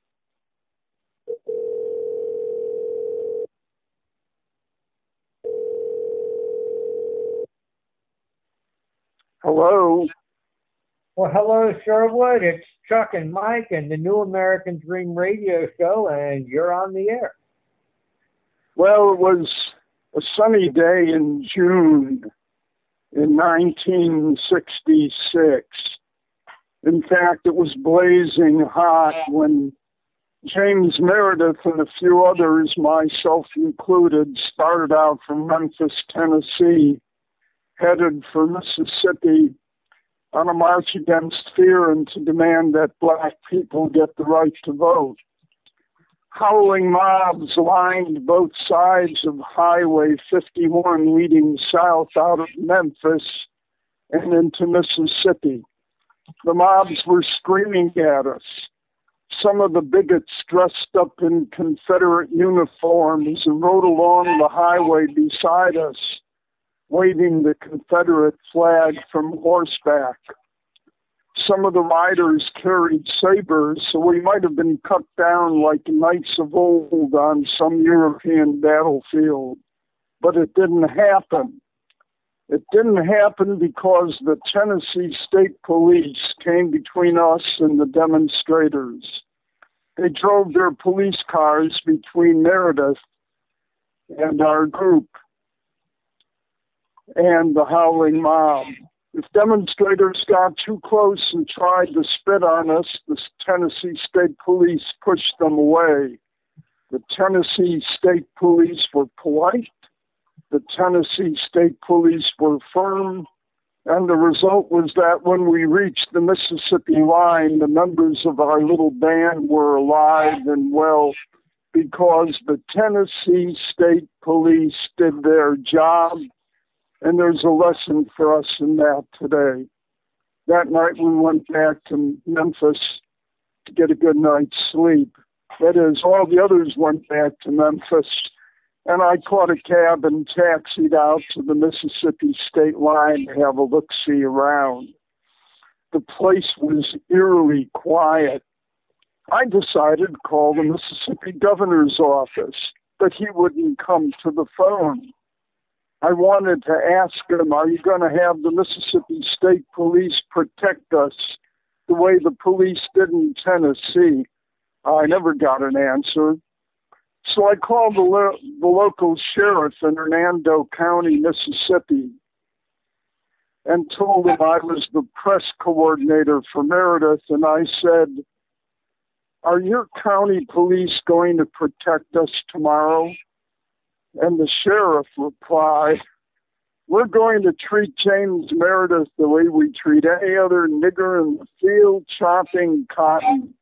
Hello. Well, hello, Sherwood. It's Chuck and Mike and the New American Dream radio show, and you're on the air. Well, it was a sunny day in June in nineteen sixty-six. In fact, it was blazing hot when James Meredith and a few others, myself included, started out from Memphis, Tennessee, headed for Mississippi on a march against fear and to demand that black people get the right to vote. Howling mobs lined both sides of Highway fifty-one leading south out of Memphis and into Mississippi. The mobs were screaming at us. Some of the bigots dressed up in Confederate uniforms rode along the highway beside us, waving the Confederate flag from horseback. Some of the riders carried sabers, so we might have been cut down like knights of old on some European battlefield. But it didn't happen. It didn't happen because the Tennessee State Police came between us and the demonstrators. They drove their police cars between Meredith and our group and the howling mob. If demonstrators got too close and tried to spit on us, the Tennessee State Police pushed them away. The Tennessee State Police were polite. The Tennessee State Police were firm. And the result was that when we reached the Mississippi line, the members of our little band were alive and well because the Tennessee State Police did their job. And there's a lesson for us in that today. That night we went back to Memphis to get a good night's sleep. That is, all the others went back to Memphis, and I caught a cab and taxied out to the Mississippi state line to have a look-see around. The place was eerily quiet. I decided to call the Mississippi governor's office, but he wouldn't come to the phone. I wanted to ask him, are you going to have the Mississippi State Police protect us the way the police did in Tennessee? I never got an answer. So I called the, lo- the local sheriff in Hernando County, Mississippi, and told him I was the press coordinator for Meredith, and I said, are your county police going to protect us tomorrow? And the sheriff replied, we're going to treat James Meredith the way we treat any other nigger in the field chopping cotton.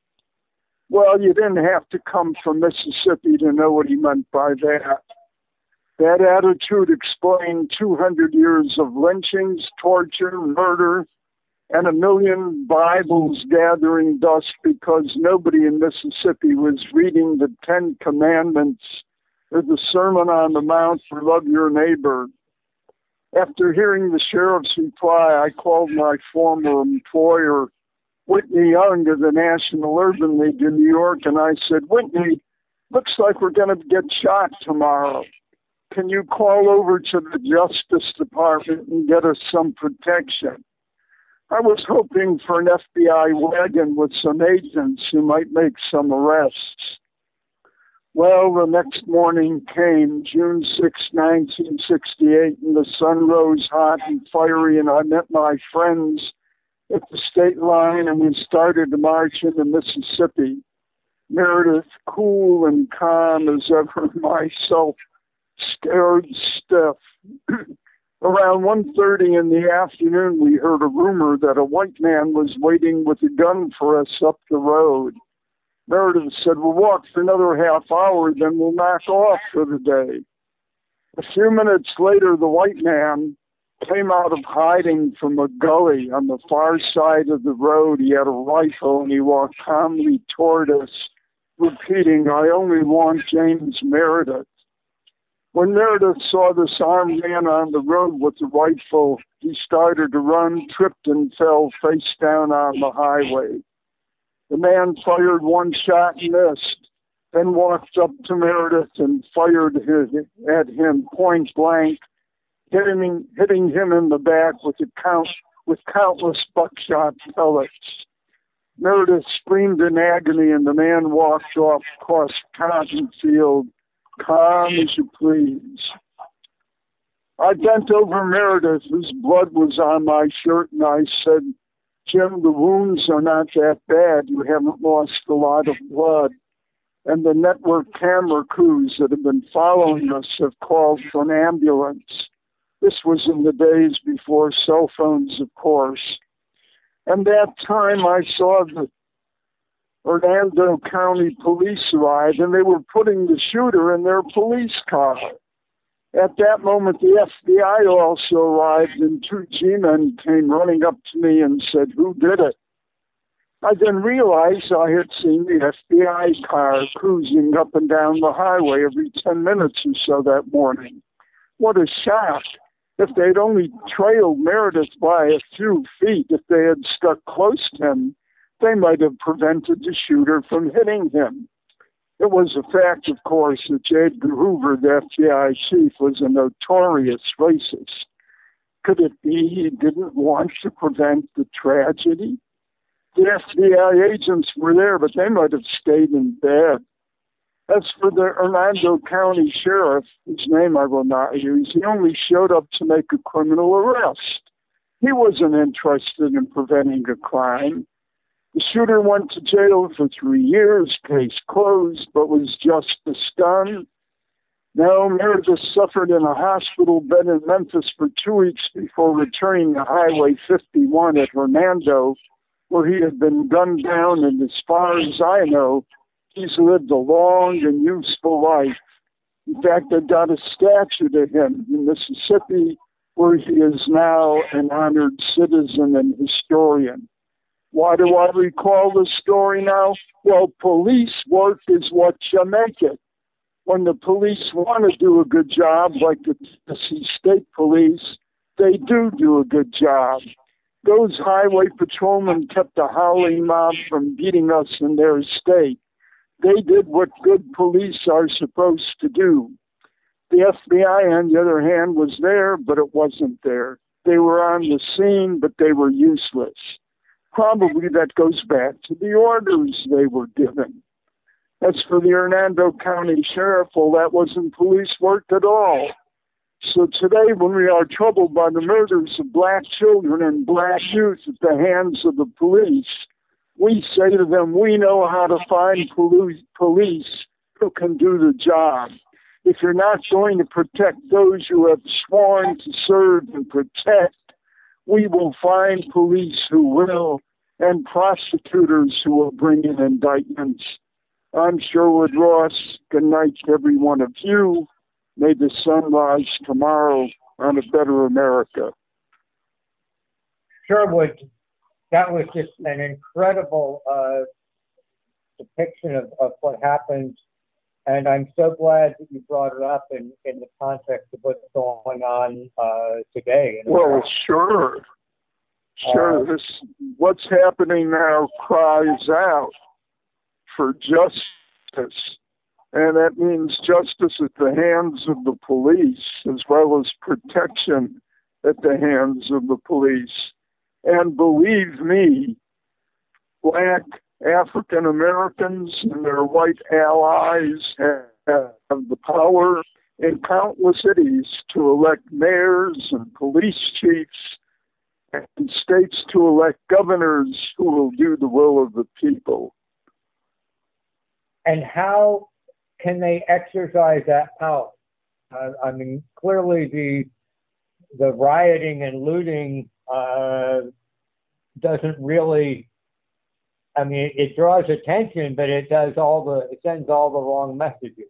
Well, you didn't have to come from Mississippi to know what he meant by that. That attitude explained two hundred years of lynchings, torture, murder, and a million Bibles gathering dust because nobody in Mississippi was reading the Ten Commandments or the Sermon on the Mount for love your neighbor. After hearing the sheriff's reply, I called my former employer, Whitney Young of the National Urban League in New York, and I said, Whitney, looks like we're going to get shot tomorrow. Can you call over to the Justice Department and get us some protection? I was hoping for an F B I wagon with some agents who might make some arrests. Well, the next morning came, June sixth, nineteen sixty-eight, and the sun rose hot and fiery, and I met my friends at the state line, and we started to march into Mississippi. Meredith, cool and calm as ever, myself scared stiff. Around one thirty in the afternoon, we heard a rumor that a white man was waiting with a gun for us up the road. Meredith said, we'll walk for another half hour, then we'll knock off for the day. A few minutes later, the white man came out of hiding from a gully on the far side of the road. He had a rifle, and he walked calmly toward us, repeating, I only want James Meredith. When Meredith saw this armed man on the road with the rifle, he started to run, tripped, and fell face down on the highway. The man fired one shot and missed, then walked up to Meredith and fired his, at him point blank, hitting, hitting him in the back with, a count, with countless buckshot pellets. Meredith screamed in agony, and the man walked off across cotton field, calm as you please. I bent over Meredith, whose blood was on my shirt, and I said, Jim, the wounds are not that bad. You haven't lost a lot of blood. And the network camera crews that have been following us have called for an ambulance. This was in the days before cell phones, of course. And that time I saw the Hernando County police arrive, and they were putting the shooter in their police car. At that moment, the F B I also arrived, and two G-men came running up to me and said, who did it? I then realized I had seen the F B I car cruising up and down the highway every ten minutes or so that morning. What a shock. If they'd only trailed Meredith by a few feet, if they had stuck close to him, they might have prevented the shooter from hitting him. It was a fact, of course, that J. Edgar Hoover, the F B I chief, was a notorious racist. Could it be he didn't want to prevent the tragedy? The F B I agents were there, but they might have stayed in bed. As for the Hernando County sheriff, whose name I will not use, he only showed up to make a criminal arrest. He wasn't interested in preventing a crime. The shooter went to jail for three years, case closed, but was just a stun. Now, Meredith suffered in a hospital bed in Memphis for two weeks before returning to Highway fifty-one at Hernando, where he had been gunned down, and as far as I know, he's lived a long and useful life. In fact, they've got a statue to him in Mississippi, where he is now an honored citizen and historian. Why do I recall this story now? Well, police work is what you make it. When the police want to do a good job, like the Tennessee State Police, they do do a good job. Those highway patrolmen kept the howling mob from beating us in their state. They did what good police are supposed to do. The F B I, on the other hand, was there, but it wasn't there. They were on the scene, but they were useless. Probably that goes back to the orders they were given. As for the Hernando County Sheriff, well, that wasn't police work at all. So today, when we are troubled by the murders of black children and black youth at the hands of the police, we say to them, we know how to find police who can do the job. If you're not going to protect those you have sworn to serve and protect, we will find police who will and prosecutors who will bring in indictments. I'm Sherwood Ross. Good night to every one of you. May the sun rise tomorrow on a better America. Sherwood, that was just an incredible uh, depiction of, of what happened. And I'm so glad that you brought it up in, in the context of what's going on uh, today. Well, sure. Sure. Uh, this, what's happening now cries out for justice. And that means justice at the hands of the police, as well as protection at the hands of the police. And believe me, black African Americans and their white allies have the power in countless cities to elect mayors and police chiefs, and states to elect governors who will do the will of the people. And how can they exercise that power? Uh, I mean, clearly the the rioting and looting uh, doesn't really. I mean, it draws attention, but it does all the it sends all the wrong messages.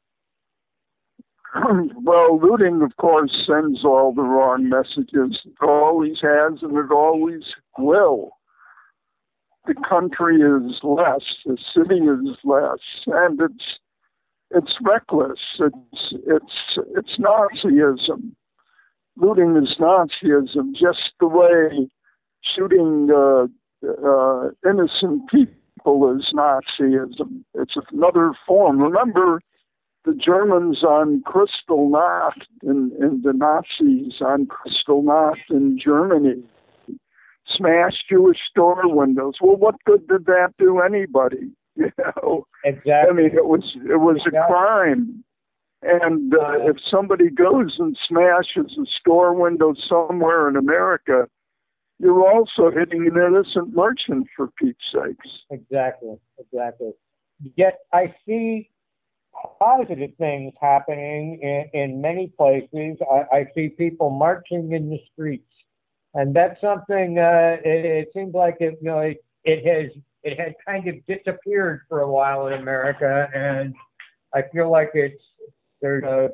Well, looting, of course, sends all the wrong messages. It always has, and it always will. The country is less, the city is less, and it's it's reckless. It's it's it's Nazism. Looting is Nazism, just the way shooting uh, uh, innocent people is Nazism. It's another form. Remember the Germans on Kristallnacht and, and the Nazis on Kristallnacht in Germany smashed Jewish store windows. Well, what good did that do anybody? You know, exactly. I mean, it was it was exactly. a crime. And uh, if somebody goes and smashes a store window somewhere in America, you're also hitting an innocent merchant, for Pete's sakes. Exactly, exactly. Yet I see positive things happening in, in many places. I, I see people marching in the streets. And that's something, uh, it, it seems like it, you know, it, it has it had kind of disappeared for a while in America, and I feel like it's there's a,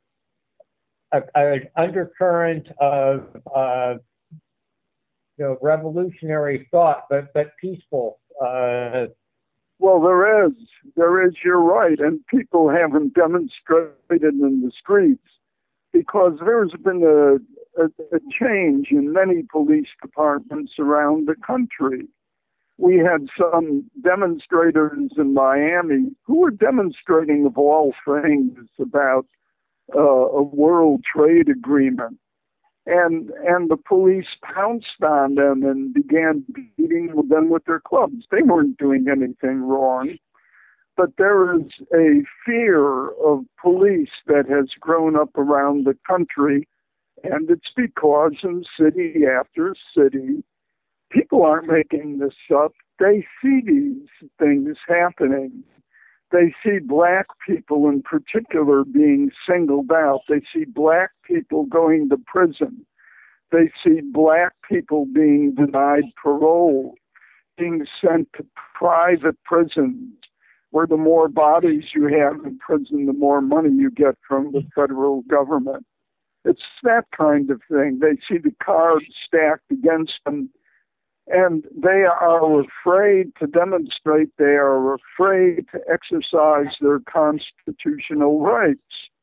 a an undercurrent of uh, you know revolutionary thought, but but peaceful. Uh, well, there is, there is. You're right, and people haven't demonstrated in the streets because there's been a A, a change in many police departments around the country. We had some demonstrators in Miami who were demonstrating, of all things, about uh, a world trade agreement. And, and the police pounced on them and began beating them with their clubs. They weren't doing anything wrong. But there is a fear of police that has grown up around the country. And it's because in city after city, people aren't making this up. They see these things happening. They see black people in particular being singled out. They see black people going to prison. They see black people being denied parole, being sent to private prisons, where the more bodies you have in prison, the more money you get from the federal government. It's that kind of thing. They see the cards stacked against them, and they are afraid to demonstrate. They are afraid to exercise their constitutional rights.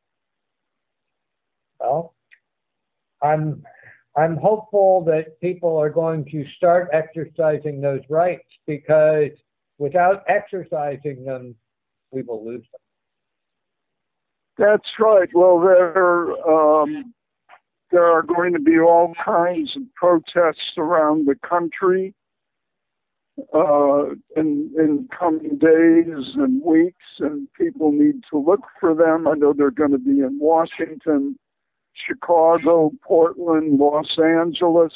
Well, I'm I'm hopeful that people are going to start exercising those rights, because without exercising them, we will lose them. That's right. Well, there um, there are going to be all kinds of protests around the country uh, in in coming days and weeks, and people need to look for them. I know they're going to be in Washington, Chicago, Portland, Los Angeles.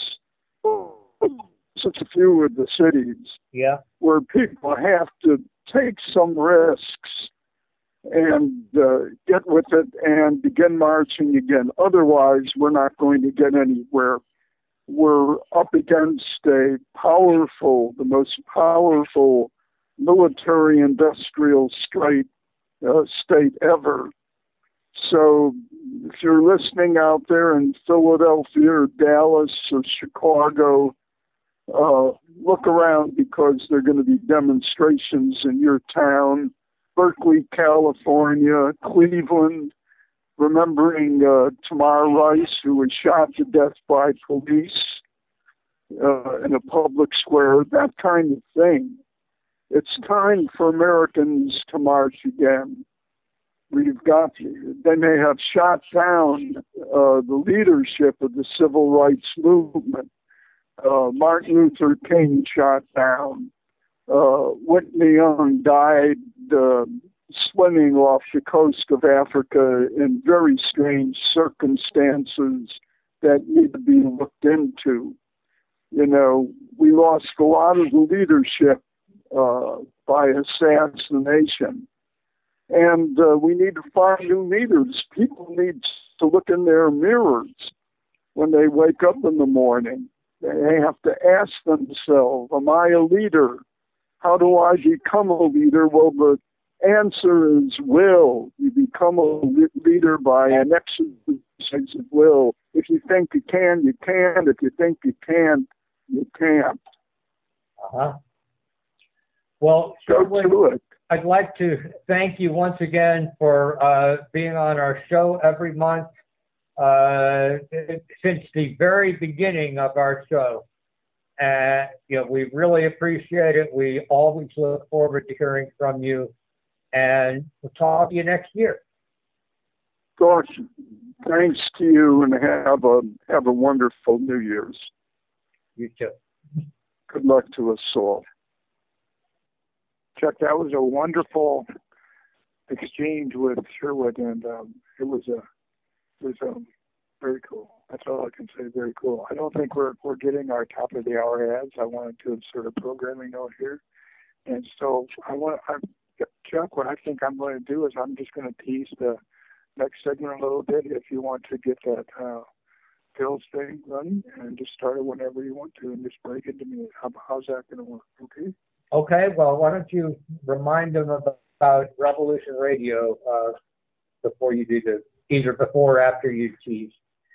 Just a few of the cities, yeah, where people have to take some risks and uh, get with it and begin marching again. Otherwise, we're not going to get anywhere. We're up against a powerful, the most powerful military-industrial state, uh, state ever. So if you're listening out there in Philadelphia or Dallas or Chicago, uh, look around, because there are going to be demonstrations in your town. Berkeley, California, Cleveland, remembering uh, Tamar Rice, who was shot to death by police uh, in a public square, that kind of thing. It's time for Americans to march again. We've got, they may have shot down uh, the leadership of the civil rights movement. Uh, Martin Luther King shot down. Uh, Whitney Young died uh, swimming off the coast of Africa in very strange circumstances that need to be looked into. You know, we lost a lot of the leadership uh, by assassination. And uh, we need to find new leaders. People need to look in their mirrors when they wake up in the morning. They have to ask themselves, am I a leader? How do I become a leader? Well, the answer is will. You become a leader by an exercise of will. If you think you can, you can. If you think you can't, you can't. Uh-huh. Well, go Sherwood, to it. I'd like to thank you once again for uh, being on our show every month uh, since the very beginning of our show. And, you know, we really appreciate it. We always look forward to hearing from you. And we'll talk to you next year. Gosh, thanks to you, and have a have a wonderful New Year's. You too. Good luck to us all. Chuck, that was a wonderful exchange with Sherwood, and um, it was a it was um, very cool. That's all I can say. Very cool. I don't think we're we're getting our top of the hour ads. I wanted to insert a programming note here, and so I want I, Chuck. What I think I'm going to do is I'm just going to tease the next segment a little bit. If you want to get that uh, Phil's thing running, and just start it whenever you want to, and just break into me. How, how's that going to work? Okay. Okay. Well, why don't you remind them about Revolution Radio uh, before you do the either before or after you tease.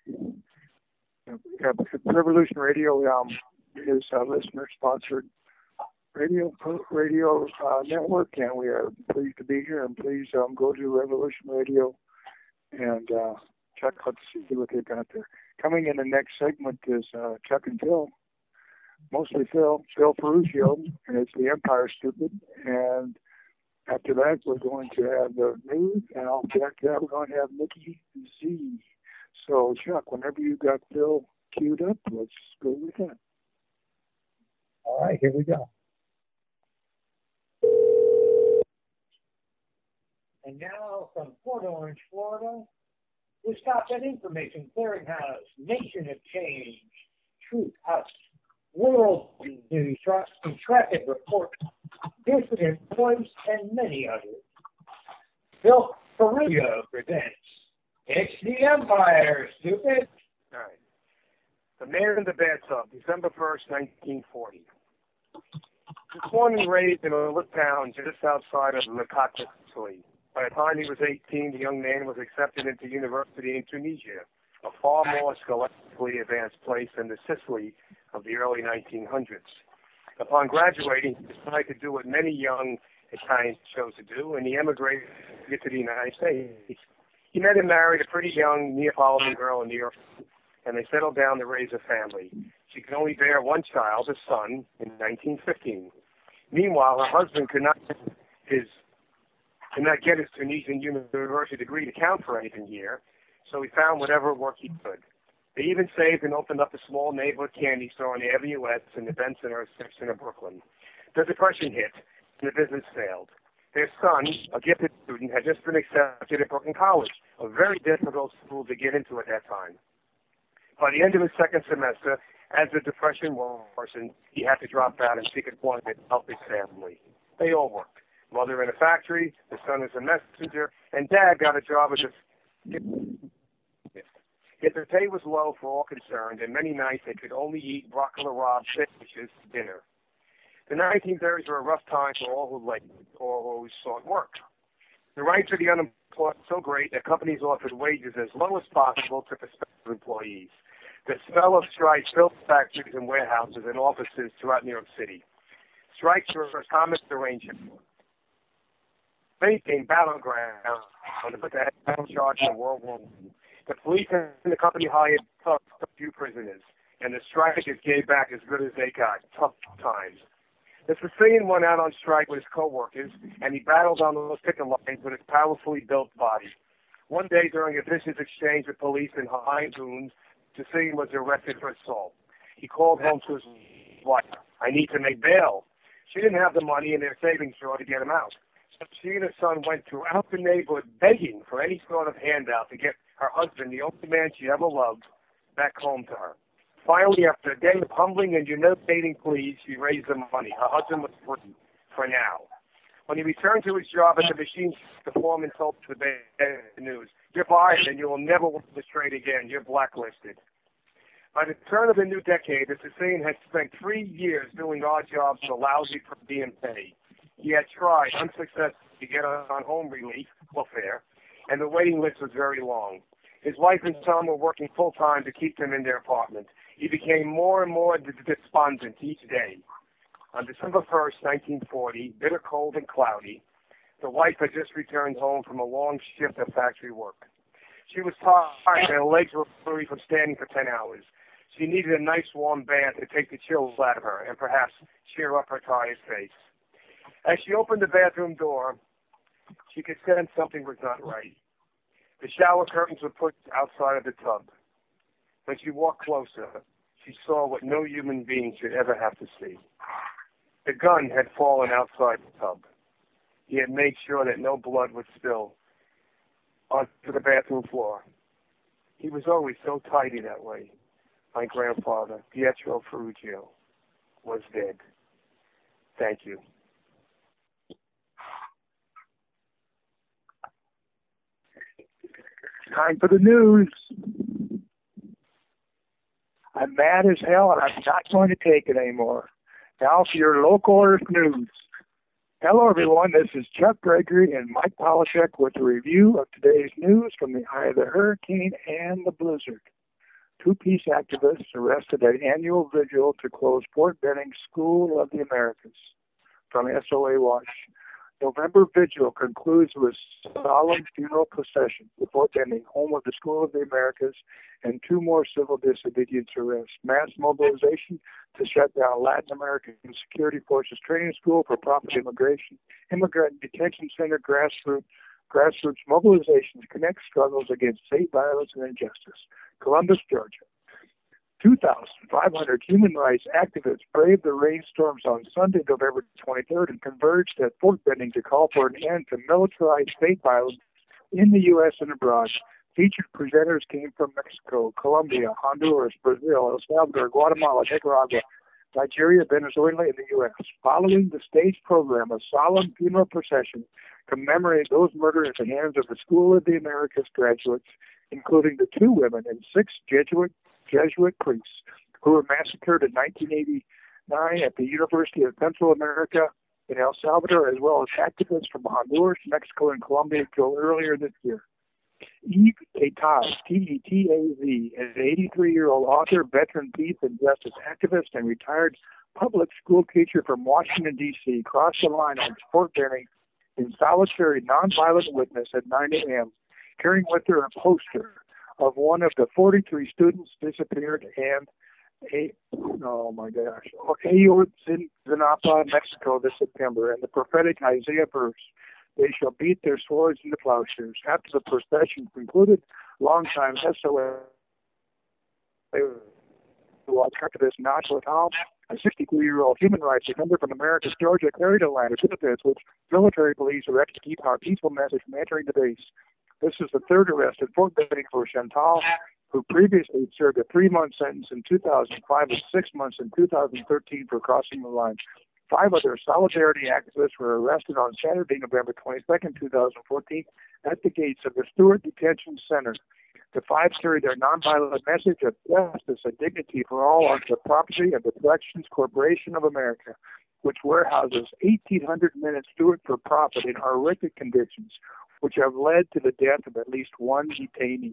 Yeah, Revolution Radio um, is a listener-sponsored radio radio uh, network, and we are pleased to be here. And please um, go to Revolution Radio and uh, check out to see what they've got there. Coming in the next segment is uh, Chuck and Phil, mostly Phil, Phil Ferruccio, and it's The Empire Stupid. And after that, we're going to have the news, and after that, we're going to have Mickey Z. So, Chuck, whenever you got Phil queued up, let's go with that. All right, here we go. And now from Port Orange, Florida, the Stop and Information Clearinghouse, Nation of Change, Truth House, World News, Intrepid Report, Dissident Voice, and many others. Phil Ferruccio presents It's the Empire, Stupid. All right. The Man in the Bathtub, December first, nineteen forty. Born and raised in a little town just outside of Makati, Italy. By the time he was eighteen, the young man was accepted into university in Tunisia, a far more scholastically advanced place than the Sicily of the early nineteen hundreds. Upon graduating, he decided to do what many young Italians chose to do, and he emigrated to the United States. He met and married a pretty young Neapolitan girl in New York, and they settled down to raise a family. She could only bear one child, a son, in nineteen fifteen. Meanwhile, her husband could not his could not get his Tunisian university degree to count for anything here, so he found whatever work he could. They even saved and opened up a small neighborhood candy store on Avenue West in the Bensonhurst section of Brooklyn. The Depression hit, and the business failed. Their son, a gifted student, had just been accepted at Brooklyn College, a very difficult school to get into at that time. By the end of his second semester, as the Depression worsened, he had to drop out and seek employment to help his family. They all worked. Mother in a factory, the son as a messenger, and Dad got a job as a... Yet the pay was low for all concerned, and many nights they could only eat broccoli rabe sandwiches for dinner. The nineteen thirties were a rough time for all who labored or who sought work. The rights of the unemployed were so great that companies offered wages as low as possible to prospective employees. The smell of strikes filled factories and warehouses and offices throughout New York City. Strikes were a common arrangement. Many became battlegrounds to put the head in charge in World War One. The police and the company hired tough, a few prisoners, and the strikers gave back as good as they got. Tough times. The Sicilian went out on strike with his co-workers, and he battled on those picket lines with his powerfully built body. One day during a vicious exchange with police in High Dunes, the Sicilian was arrested for assault. He called home to his wife, "I need to make bail." She didn't have the money in their savings drawer to get him out. So she and her son went throughout the neighborhood begging for any sort of handout to get her husband, the only man she ever loved, back home to her. Finally, after a day of humbling and humiliating pleas, she raised the money. Her husband was free, for now. When he returned to his job at the machine, the foreman told the bad news, "You're fired and you will never work this trade again. You're blacklisted." By the turn of the new decade, the Sicilian had spent three years doing odd jobs for lousy per diem pay. He had tried unsuccessfully to get on home relief, welfare, and the waiting list was very long. His wife and son were working full-time to keep them in their apartment. He became more and more despondent each day. On December first, nineteen forty, bitter cold and cloudy, the wife had just returned home from a long shift of factory work. She was tired and her legs were weary from standing for ten hours. She needed a nice warm bath to take the chills out of her and perhaps cheer up her tired face. As she opened the bathroom door, she could sense something was not right. The shower curtains were pushed outside of the tub. When she walked closer, she saw what no human being should ever have to see. The gun had fallen outside the tub. He had made sure that no blood would spill onto the bathroom floor. He was always so tidy that way. My grandfather, Pietro Ferruggio, was dead. Thank you. Time for the news. I'm mad as hell and I'm not going to take it anymore. Now for your local Earth news. Hello everyone, this is Chuck Gregory and Mike Polishek with a review of today's news from the eye of the hurricane and the blizzard. Two peace activists arrested at annual vigil to close Fort Benning School of the Americas. From S O A Watch. November vigil concludes with solemn funeral procession to Fort Benning, home of the School of the Americas, and two more civil disobedience arrests. Mass mobilization to shut down Latin American Security Forces Training School for Profit Immigration, Immigrant Detention Center, grassroots, grassroots mobilization to connect struggles against state violence and injustice. Columbus, Georgia. two thousand five hundred human rights activists braved the rainstorms on Sunday, November twenty-third, and converged at Fort Benning to call for an end to militarized state violence in the U S and abroad. Featured presenters came from Mexico, Colombia, Honduras, Brazil, El Salvador, Guatemala, Nicaragua, Nigeria, Venezuela, and the U S. Following the staged program, a solemn funeral procession commemorated those murdered at the hands of the School of the Americas graduates, including the two women and six Jesuit Jesuit priests who were massacred in nineteen eighty-nine at the University of Central America in El Salvador, as well as activists from Honduras, Mexico, and Colombia killed earlier this year. Eve Tetaz, T E T A Z, is an eighty-three-year-old author, veteran peace and justice activist, and retired public school teacher from Washington, D C, crossed the line on Fort Benning in solitary nonviolent witness at nine a.m., carrying with her a poster of one of the forty-three students disappeared and a, oh my gosh, Ayotzinapa, Mexico this September, and the prophetic Isaiah verse, they shall beat their swords into plowshares. After the procession concluded, longtime S O S activist Najla Tal, a sixty-three-year-old human rights defender from America's Georgia, carried a line of benefits which military police erected to keep our peaceful message from entering the base. This is the third arrest at Fort Benning for Chantal, who previously served a three-month sentence in two thousand five and six months in two thousand thirteen for crossing the line. Five other Solidarity activists were arrested on Saturday, November twenty-second, two thousand fourteen, at the gates of the Stewart Detention Center. The five carried their nonviolent message of justice and dignity for all on the property of the Corrections Corporation of America, which warehouses eighteen hundred men at Stewart for profit in horrific conditions, which have led to the death of at least one detainee.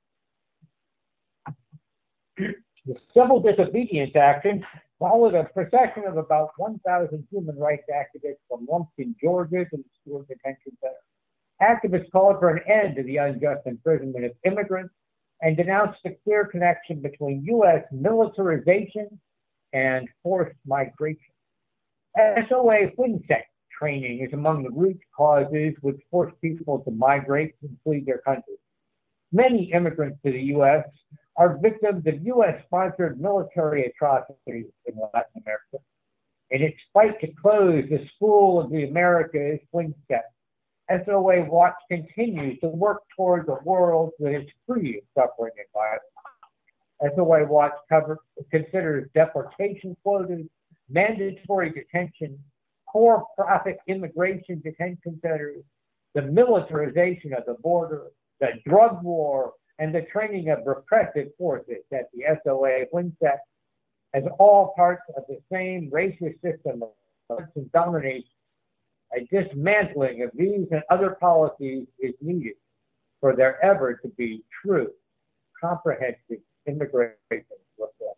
The civil disobedience action followed a procession of about one thousand human rights activists from Lumpkin, Georgia to the Stewart Detention Center. Activists called for an end to the unjust imprisonment of immigrants and denounced the clear connection between U S militarization and forced migration. S O A FinTech training is among the root causes which force people to migrate and flee their country. Many immigrants to the U S are victims of U S-sponsored military atrocities in Latin America. In its fight to close the School of the Americas, FinTech, S O A Watch continues to work towards a world that is free of suffering and violence. S O A Watch cover, considers deportation quotas, mandatory detention, for-profit immigration detention centers, the militarization of the border, the drug war, and the training of repressive forces at the S O A FinTech as all parts of the same racist system of domination. A dismantling of these and other policies is needed for there ever to be true, comprehensive immigration reform.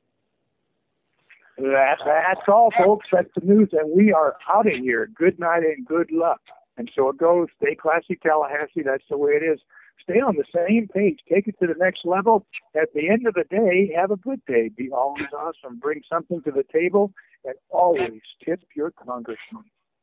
That, that's all, folks. That's the news, and we are out of here. Good night and good luck. And so it goes. Stay classy, Tallahassee. That's the way it is. Stay on the same page. Take it to the next level. At the end of the day, have a good day. Be always awesome. Bring something to the table, and always tip your congressman.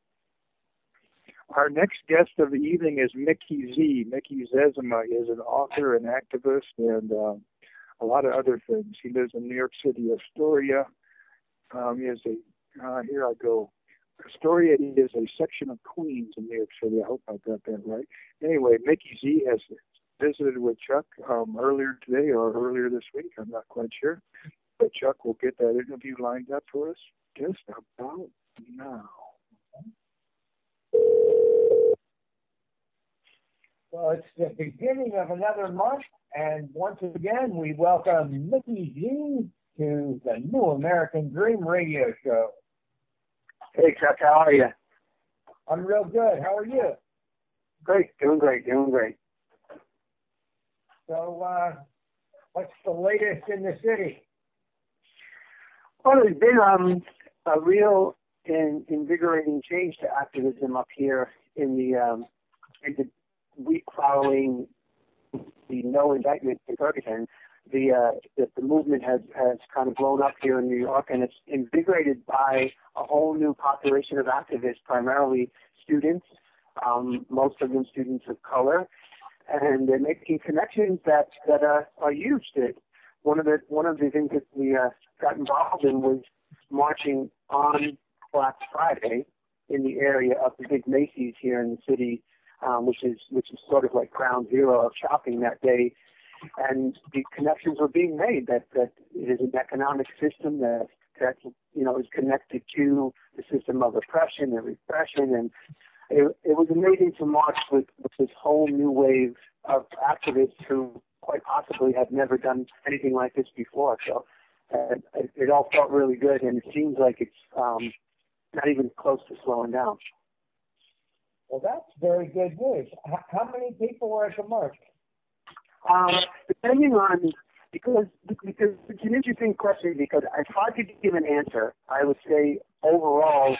Our next guest of the evening is Mickey Z. Mickey Zezima is an author and activist and uh, a lot of other things. He lives in New York City, Astoria. Um, he is a, uh, here I go. Astoria is a section of Queens in New York City. I hope I got that right. Anyway, Mickey Z has visited with Chuck um, earlier today or earlier this week. I'm not quite sure. But Chuck will get that interview lined up for us just about now. Well, it's the beginning of another month, and once again, we welcome Mickey Z to the New American Dream Radio Show. Hey, Chuck, how are you? I'm real good. How are you? Great, doing great, doing great. So, uh, what's the latest in the city? Well, there's been um, a real and invigorating change to activism up here in the, um, in the week following the no indictment in Ferguson. The, uh, the the movement has, has kind of blown up here in New York, and it's invigorated by a whole new population of activists, primarily students, um, most of them students of color, and they're making connections that that uh, are huge. That one of the one of the things that we uh, got involved in was marching on Black Friday in the area of the big Macy's here in the city, um, which is which is sort of like ground zero of shopping that day. And the connections were being made that, that it is an economic system that, that you know is connected to the system of oppression and repression, and it, it was amazing to march with, with this whole new wave of activists who quite possibly had never done anything like this before. So uh, it, it all felt really good, and it seems like it's um, not even close to slowing down. Well, that's very good news. H- how many people were at the march? Um, depending on, because, because it's an interesting question, because if I could give an answer, I would say overall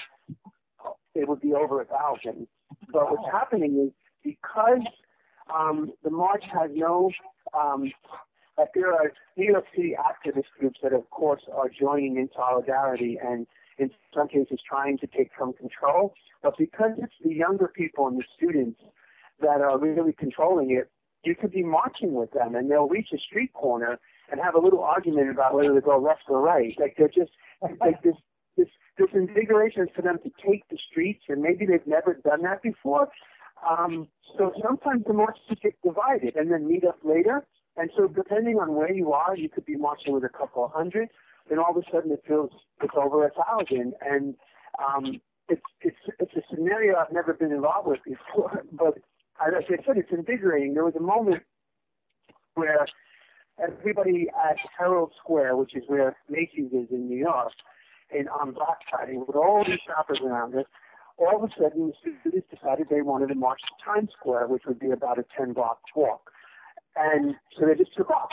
it would be over a thousand. But what's happening is because um, the march has no, um, that there are New York City activist groups that, of course, are joining in solidarity and in some cases trying to take some control. But because it's the younger people and the students that are really controlling it, you could be marching with them and they'll reach a street corner and have a little argument about whether to go left or right. Like they're just, like this, this, this invigoration for them to take the streets, and maybe they've never done that before. Um, so sometimes the marches get divided and then meet up later. And so depending on where you are, you could be marching with a couple of hundred, then all of a sudden it feels it's over a thousand. And um, it's it's it's a scenario I've never been involved with before. But as I said, it's invigorating. There was a moment where everybody at Herald Square, which is where Macy's is in New York, and on Black Friday, with all these shoppers around us, all of a sudden the students decided they wanted to march to Times Square, which would be about a ten block walk. And so they just took off.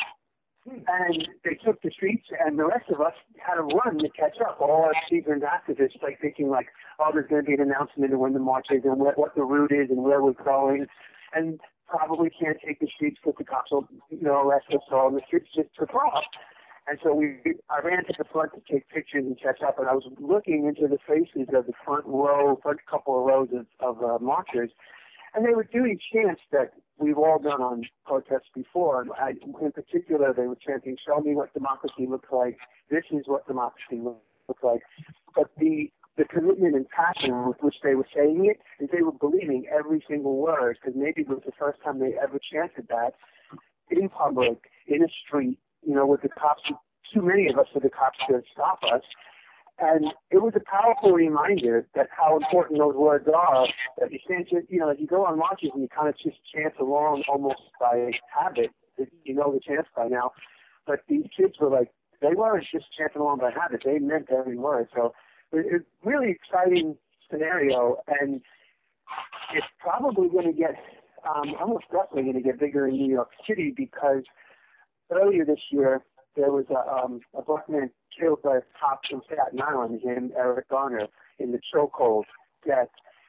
And they took the streets, and the rest of us had to run to catch up. All our seasoned activists, like thinking like, oh, there's going to be an announcement of when the march is and what, what the route is and where we're going. And probably can't take the streets because the cops will, you know, arrest us all. And the streets just took off. And so we, I ran to the front to take pictures and catch up. And I was looking into the faces of the front row, front couple of rows of, of uh, marchers. And they were doing chants that we've all done on protests before. And I, in particular, they were chanting, show me what democracy looks like. This is what democracy looks like. But the the commitment and passion with which they were saying it, is they were believing every single word, because maybe it was the first time they ever chanted that in public, in a street, you know, with the cops, too many of us for the cops to stop us. And it was a powerful reminder that how important those words are, that you can't just, you know, if you go on marches and you kind of just chant along almost by habit, you know the chants by now, but these kids were like, they weren't just chanting along by habit, they meant every word. So it's a really exciting scenario, and it's probably going to get, um, almost definitely going to get bigger in New York City, because earlier this year, there was a, um, a black man killed by cops in Staten Island, him, Eric Garner, in the chokehold death.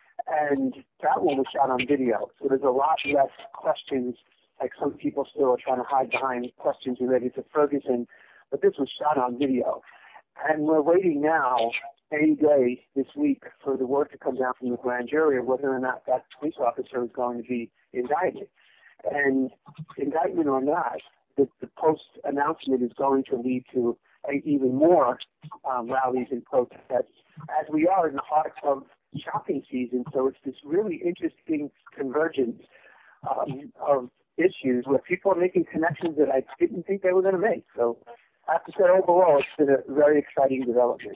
And that one was shot on video. So there's a lot less questions, like some people still are trying to hide behind questions related to Ferguson, but this was shot on video. And we're waiting now, any day this week, for the word to come down from the grand jury of whether or not that police officer is going to be indicted. And indictment or not, the, the post-announcement is going to lead to uh, even more um, rallies and protests, as we are in the heart of shopping season. So it's this really interesting convergence um, of issues where people are making connections that I didn't think they were going to make. So I have to say, overall, it's been a very exciting development.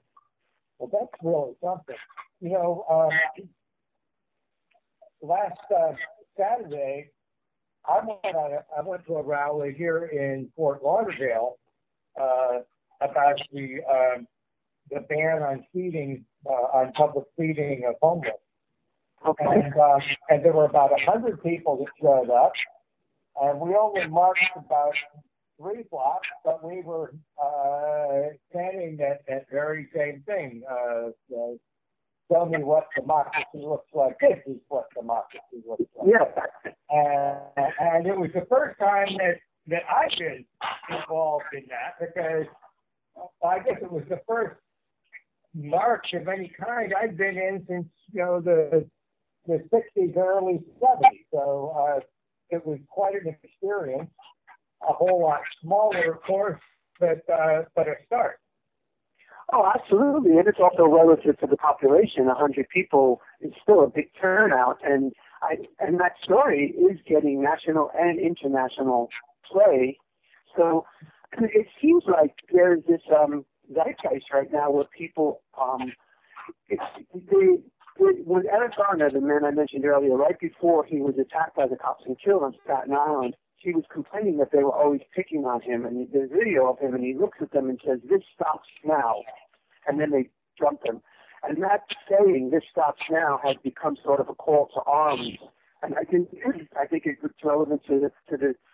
Well, that's really something. You know, um, last uh, Saturday, I went, on a, I went to a rally here in Fort Lauderdale uh, about the um, the ban on feeding, uh, on public feeding of homeless. Okay. And, uh, and there were about a hundred people that showed up, and we only marched about three blocks, but we were uh, saying that, that very same thing. Uh, uh, Tell me what democracy looks like. This is what democracy looks like. Yeah. And, and it was the first time that, that I've been involved in that, because I guess it was the first march of any kind I've been in since, you know, the the sixties, early seventies. So uh, it was quite an experience. A whole lot smaller, of course, but uh, but a start. Oh, absolutely. And it's also relative to the population. A hundred people is still a big turnout. And I, and that story is getting national and international play. So it seems like there's this um, zeitgeist right now where people, um, it's, they, when Eric Garner, the man I mentioned earlier, right before he was attacked by the cops and killed on Staten Island, he was complaining that they were always picking on him, and there's a video of him, and he looks at them and says, "This stops now," and then they jump him. And that saying, "This stops now," has become sort of a call to arms. And I think I think it's relevant to the, to the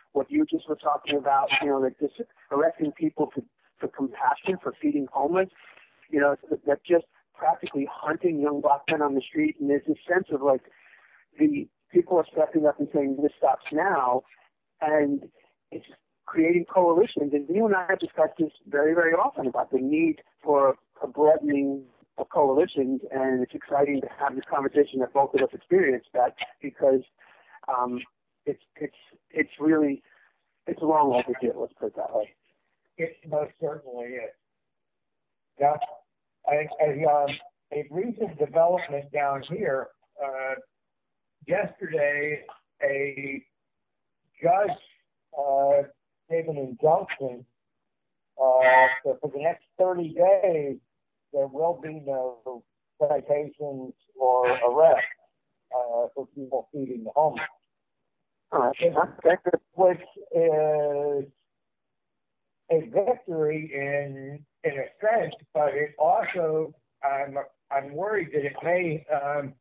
what you just were talking about, you know, like this arresting people for, for compassion, for feeding homeless, you know, that just practically hunting young black men on the street. And there's this sense of like the people are stepping up and saying this stops now, and it's creating coalitions. And you and I have discussed this very, very often about the need for a broadening of coalitions, and it's exciting to have this conversation that both of us experienced that because um, it's it's it's really it's long overdue. Let's put it that way. It most certainly is. Now, a, a, um, a recent development down here. Uh, yesterday, a judge uh, gave an injunction uh, that for the next thirty days there will be no citations or arrests uh, for people feeding the homeless. Uh, Which is a victory in in a sense, but it also I'm I'm worried that it may um,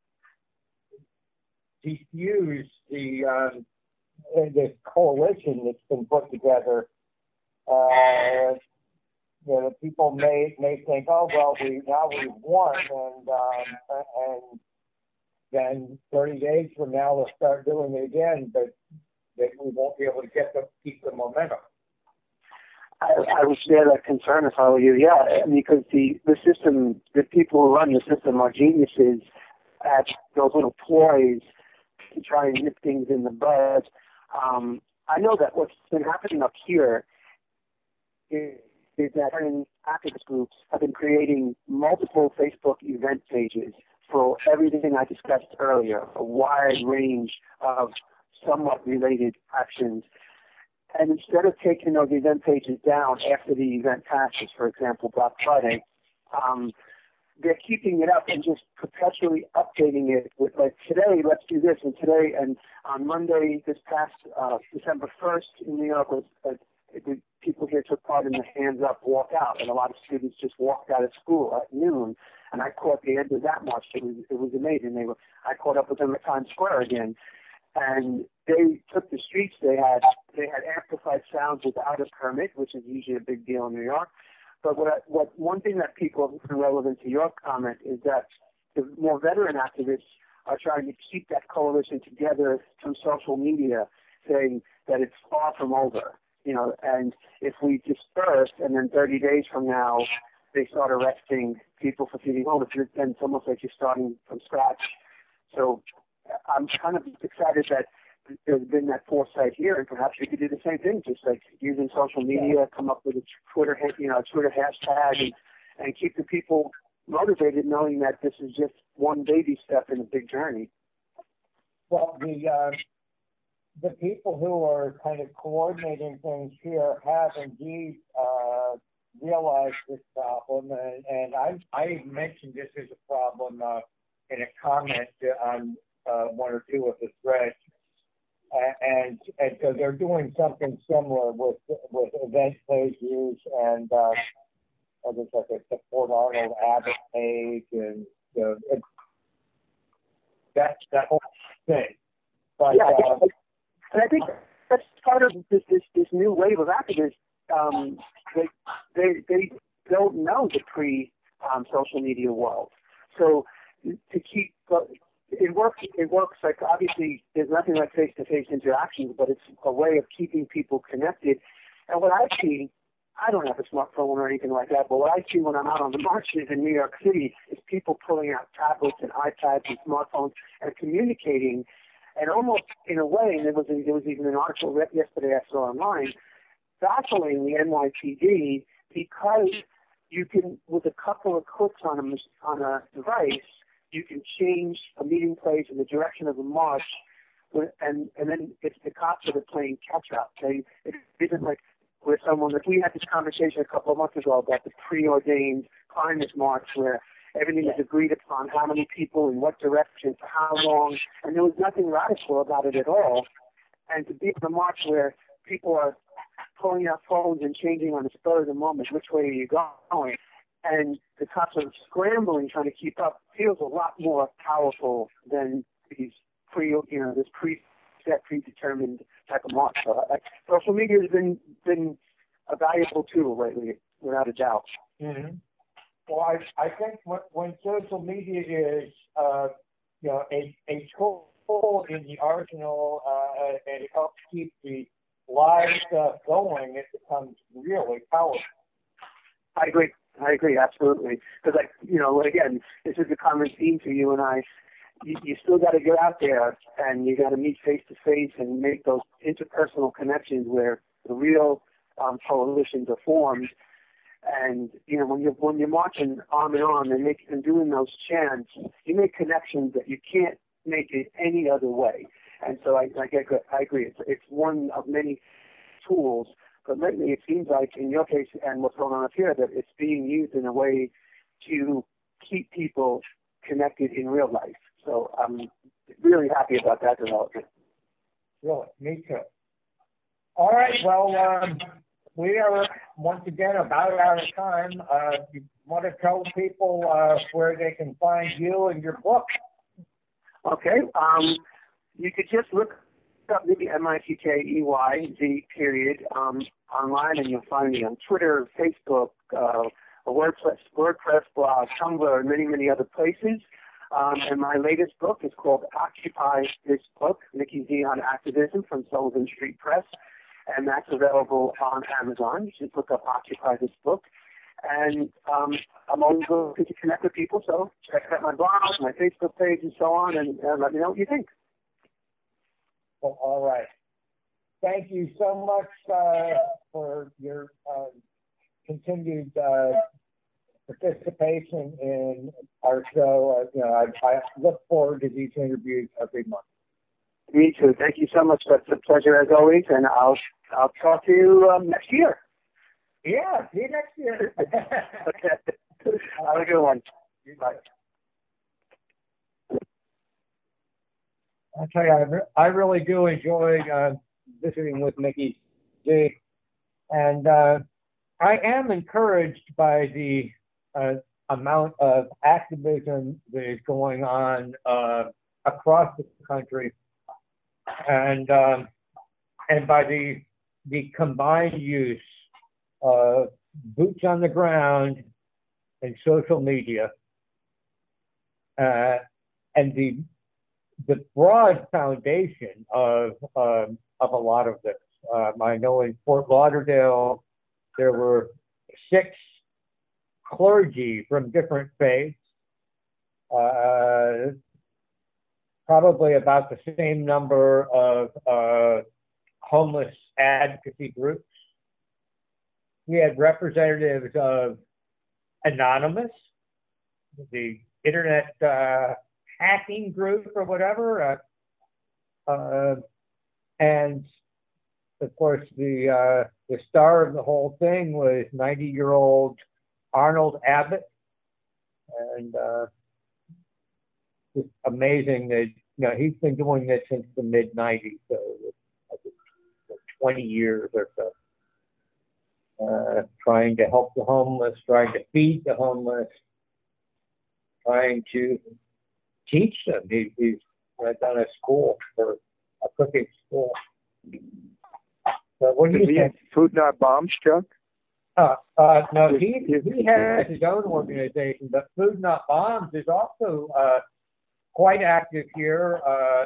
diffuse the um, the coalition that's been put together. Uh, you know, people may may think, oh well, we now we've won, and um, and then thirty days from now we'll start doing it again, but that we won't be able to get the keep the momentum. I, I would share that concern if I were you. Yeah, because the the system, the people who run the system are geniuses at those little ploys to try and nip things in the bud. Um, I know that what's been happening up here is, is that activist groups have been creating multiple Facebook event pages for everything I discussed earlier, a wide range of somewhat related actions. And instead of taking those event pages down after the event passes, for example, Black Friday, um, they're keeping it up and just perpetually updating it with, like, today, let's do this, and today, and on Monday, this past uh, December first in New York, was uh, the people here took part in the Hands Up Walk Out, and a lot of students just walked out of school at noon, and I caught the end of that march. It was, it was amazing. They were, I caught up with them at Times Square again, and they took the streets. They had they had amplified sounds without a permit, which is usually a big deal in New York. But what, I, what one thing that people are relevant to your comment is that the more veteran activists are trying to keep that coalition together through social media, saying that it's far from over. You know, and if we disperse, and then thirty days from now they start arresting people for feeding homeless, then it's almost like you're starting from scratch. So I'm kind of excited that there's been that foresight here, and perhaps we could do the same thing, just like using social media, come up with a Twitter, you know, Twitter hashtag, and, and keep the people motivated, knowing that this is just one baby step in a big journey. Well, the uh, the people who are kind of coordinating things here have indeed uh, realized this problem, and, and I I mentioned this as a problem uh, in a comment on uh, one or two of the threads. Uh, and and so they're doing something similar with with event pages, and uh, there's like a support Arnold Abbott page, and uh, that that whole thing. But yeah, uh, and I think that's part of this this, this new wave of activists. Um, they they they don't know the pre um, social media world, so to keep. Uh, It works. It works. Like, obviously, there's nothing like face-to-face interactions, but it's a way of keeping people connected. And what I see, I don't have a smartphone or anything like that, but what I see when I'm out on the marches in New York City is people pulling out tablets and iPads and smartphones and communicating, and almost in a way. And there was a, there was even an article yesterday I saw online baffling the N Y P D because you can, with a couple of clicks on a on a device, you can change a meeting place and the direction of the march, and and then it's the cops that are playing catch up. They it isn't like where someone like we had this conversation a couple of months ago about the preordained climate march where everything is agreed upon, how many people in what direction for how long, and there was nothing radical about it at all. And to be on a march where people are pulling out phones and changing on the spur of the moment, which way are you going? And the cops are scrambling, trying to keep up, feels a lot more powerful than these pre, you know, this pre preset, predetermined type of march. So uh, social media has been been a valuable tool lately, without a doubt. Mm-hmm. Well, I, I think when, when social media is, uh, you know, a, a tool in the arsenal, uh, and it helps keep the live stuff going, it becomes really powerful. I agree. I agree, absolutely. Because, like, you know, again, this is a common theme for you and I. You, you still got to get out there, and you got to meet face to face and make those interpersonal connections where the real um, coalitions are formed. And you know, when you're when you're marching arm in arm and making and doing those chants, you make connections that you can't make it any other way. And so I, I get I agree. It's it's one of many tools. But lately, it seems like in your case and what's going on up here, that it's being used in a way to keep people connected in real life. So I'm really happy about that development. Really, me too. All right, well, um, we are once again about out of time. Uh, you want to tell people uh, where they can find you and your book? Okay, um, you could just look up maybe M I C K E Y Z period um, online, and you'll find me on Twitter, Facebook, uh, a WordPress, WordPress blog, Tumblr, and many, many other places. Um, and my latest book is called Occupy This Book, Mickey Z on Activism from Sullivan Street Press. And that's available on Amazon. You should look up Occupy This Book. And um, I'm always looking to connect with people, so check out my blog, my Facebook page, and so on, and uh, let me know what you think. Well, all right. Thank you so much uh, for your uh, continued uh, participation in our show. Uh, you know, I, I look forward to these interviews every month. Me too. Thank you so much. That's a pleasure as always, and I'll I'll talk to you um, next year. Yeah, see you next year. Okay. Have a good one. Bye. I tell you, I, re- I really do enjoy uh, visiting with Mickey Z, and uh, I am encouraged by the uh, amount of activism that is going on uh, across the country, and um, and by the the combined use of boots on the ground and social media, uh, and the the broad foundation of um, of a lot of this. Um, I know in Fort Lauderdale there were six clergy from different faiths, uh, probably about the same number of uh, homeless advocacy groups. We had representatives of Anonymous, the internet uh, hacking group or whatever, uh, uh, and of course the uh, the star of the whole thing was ninety-year-old Arnold Abbott, and uh, it's amazing that you know he's been doing this since the mid nineties, so I think twenty years or so, uh, trying to help the homeless, trying to feed the homeless, trying to teach them. He, he's done a school for a cooking school. So what do you think? Food Not Bombs, Chuck? Uh, uh, no, he he has his own organization, but Food Not Bombs is also uh, quite active here, uh,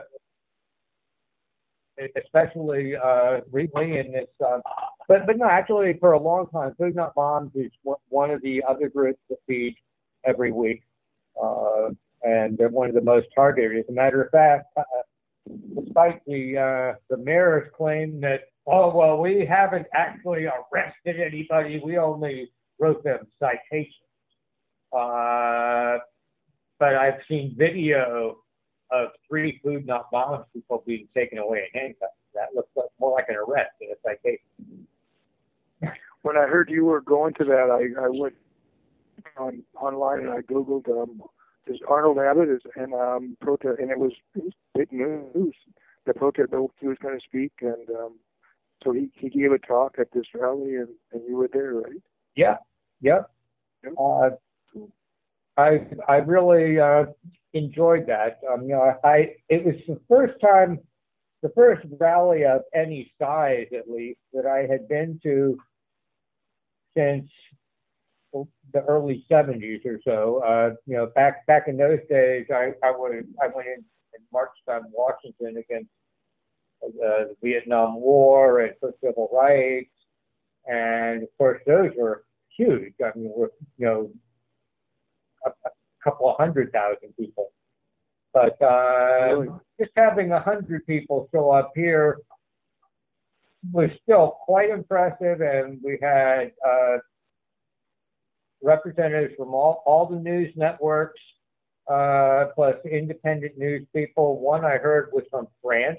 especially uh, recently in this. Uh, but but no, actually, for a long time, Food Not Bombs is one of the other groups that feed every week. Uh, and they're one of the most targeted. As a matter of fact, uh, despite the uh, the mayor's claim that, oh, well, we haven't actually arrested anybody, we only wrote them citations. Uh, but I've seen video of three Food Not Bombs people being taken away in handcuffs. That looks like, more like an arrest than a citation. When I heard you were going to that, I, I went on online and I Googled um, this Arnold Abbott is and um protest, and it was, it was big news. The protest, he was going to speak, and um, so he, he gave a talk at this rally, and, and you were there, right? Yeah, yeah. Yep. Uh, I I really uh, enjoyed that. Um, you know, I it was the first time the first rally of any size, at least, that I had been to since the early seventies or so. Uh, you know, back back in those days, I, I, would, I went in and marched on Washington against uh, the Vietnam War and for civil rights. And, of course, those were huge. I mean, we're, you know, a, a couple of hundred thousand people. But uh, really? Just having a hundred people show up here was still quite impressive, and we had uh, representatives from all, all the news networks, uh, plus independent news people. One I heard was from France.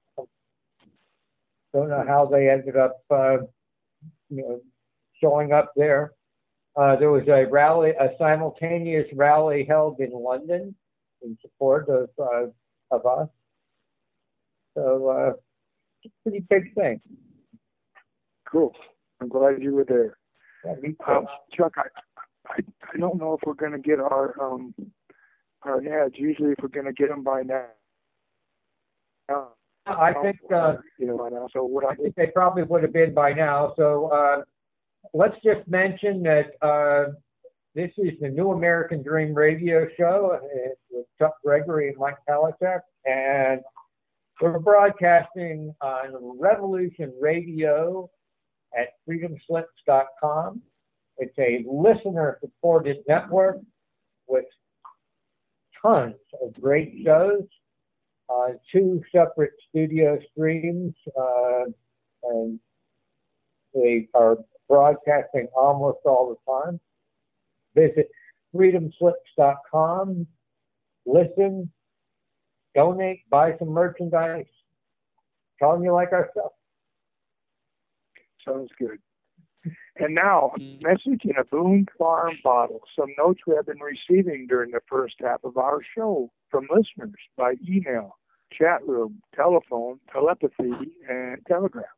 Don't know how they ended up, uh, you know, showing up there. Uh, there was a rally, a simultaneous rally held in London in support of uh, of us. So uh, it's a pretty big thing. Cool. I'm glad you were there. Yeah, me too. Um, Chuck, I, I I don't know if we're going to get our um our ads. Usually, if we're going to get them by now. Uh, I think uh, you know by now. So what I, I think they probably would have been by now. So uh, let's just mention that. Uh, This is the New American Dream radio show with Chuck Gregory and Mike Palaszczuk, and we're broadcasting on Revolution Radio at freedom slips dot com. It's a listener-supported network with tons of great shows, uh, two separate studio streams, uh, and they are broadcasting almost all the time. Visit freedom slips dot com, listen, donate, buy some merchandise. Tell them you like our stuff. Sounds good. And now, a message in a Boone Farm bottle. Some notes we have been receiving during the first half of our show from listeners by email, chat room, telephone, telepathy, and telegram.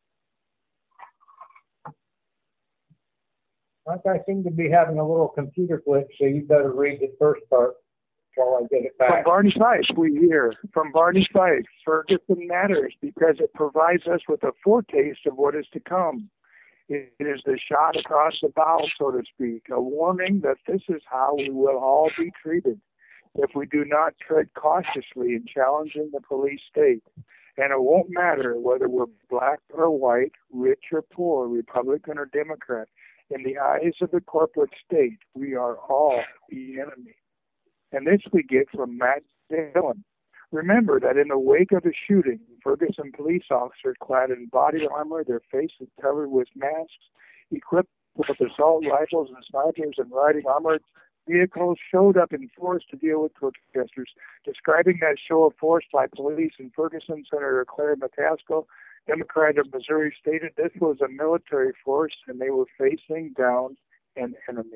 I seem to be having a little computer glitch, so you better read the first part while I get it back. From Barney Fife, we hear. From Barney Fife, Ferguson matters because it provides us with a foretaste of what is to come. It is the shot across the bow, so to speak, a warning that this is how we will all be treated if we do not tread cautiously in challenging the police state. And it won't matter whether we're black or white, rich or poor, Republican or Democrat. In the eyes of the corporate state, we are all the enemy. And this we get from Matt Dillon. Remember that in the wake of the shooting, Ferguson police officers clad in body armor, their faces covered with masks, equipped with assault rifles and snipers and riding armored vehicles, showed up in force to deal with protesters. Describing that show of force by police in Ferguson, Senator Claire McCaskill, Democrat of Missouri, stated this was a military force and they were facing down an enemy.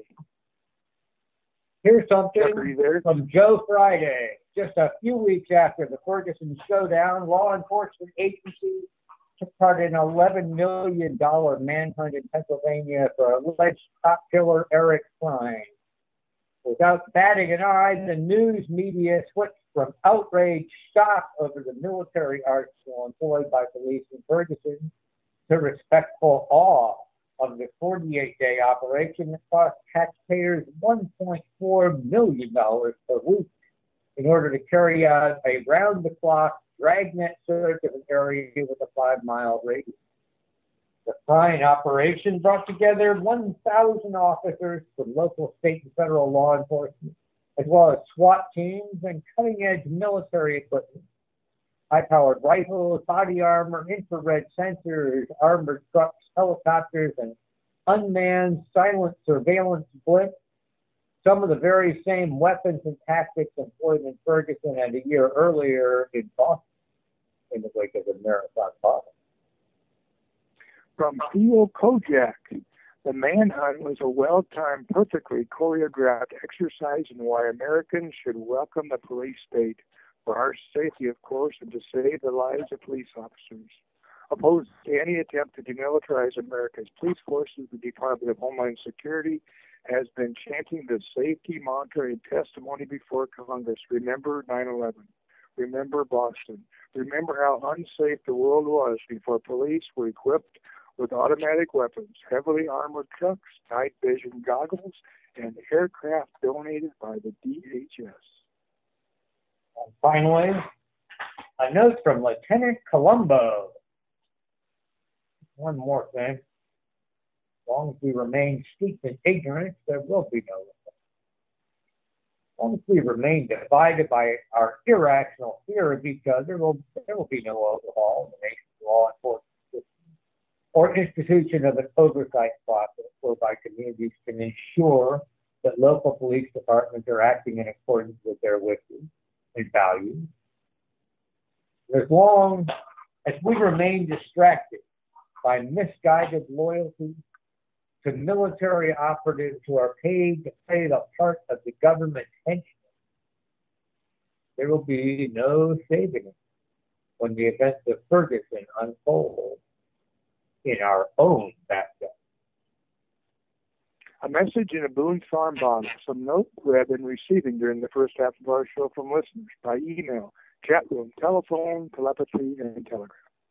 Here's something there? from Joe Friday. Just a few weeks after the Ferguson showdown, law enforcement agencies took part in an eleven million dollars manhunt in Pennsylvania for alleged cop killer Eric Klein. Without batting an eye, the news media switched from outraged shock over the military arsenal employed by police in Ferguson to respectful awe of the forty-eight day operation that cost taxpayers one point four million dollars per week in order to carry out a round-the-clock dragnet search of an area with a five-mile radius. The Klein operation brought together one thousand officers from local, state, and federal law enforcement, as well as SWAT teams and cutting-edge military equipment. High-powered rifles, body armor, infrared sensors, armored trucks, helicopters, and unmanned silent surveillance blitz. Some of the very same weapons and tactics employed in Ferguson and a year earlier in Boston, in the wake of the Marathon Boston. From Theo Kojak, the manhunt was a well-timed, perfectly choreographed exercise in why Americans should welcome the police state for our safety, of course, and to save the lives of police officers. Opposed to any attempt to demilitarize America's police forces, the Department of Homeland Security has been chanting the safety mantra in testimony before Congress. Remember nine eleven. Remember Boston. Remember how unsafe the world was before police were equipped with automatic weapons, heavily armored trucks, night vision goggles, and aircraft donated by the D H S. And finally, a note from Lieutenant Colombo. One more thing. As long as we remain steeped in ignorance, there will be no war. As long as we remain divided by our irrational fear of each other, will, there will be no overhaul in the nation's law enforcement system or institution of an oversight process whereby communities can ensure that local police departments are acting in accordance with their wishes and values. As long as we remain distracted by misguided loyalty to military operatives who are paid to play the part of the government henchmen, there will be no saving when the events of Ferguson unfold in our own backyard. A message in a Boone's Farm bottle, some notes we have been receiving during the first half of our show from listeners by email, chat room, telephone, telepathy, and telegram.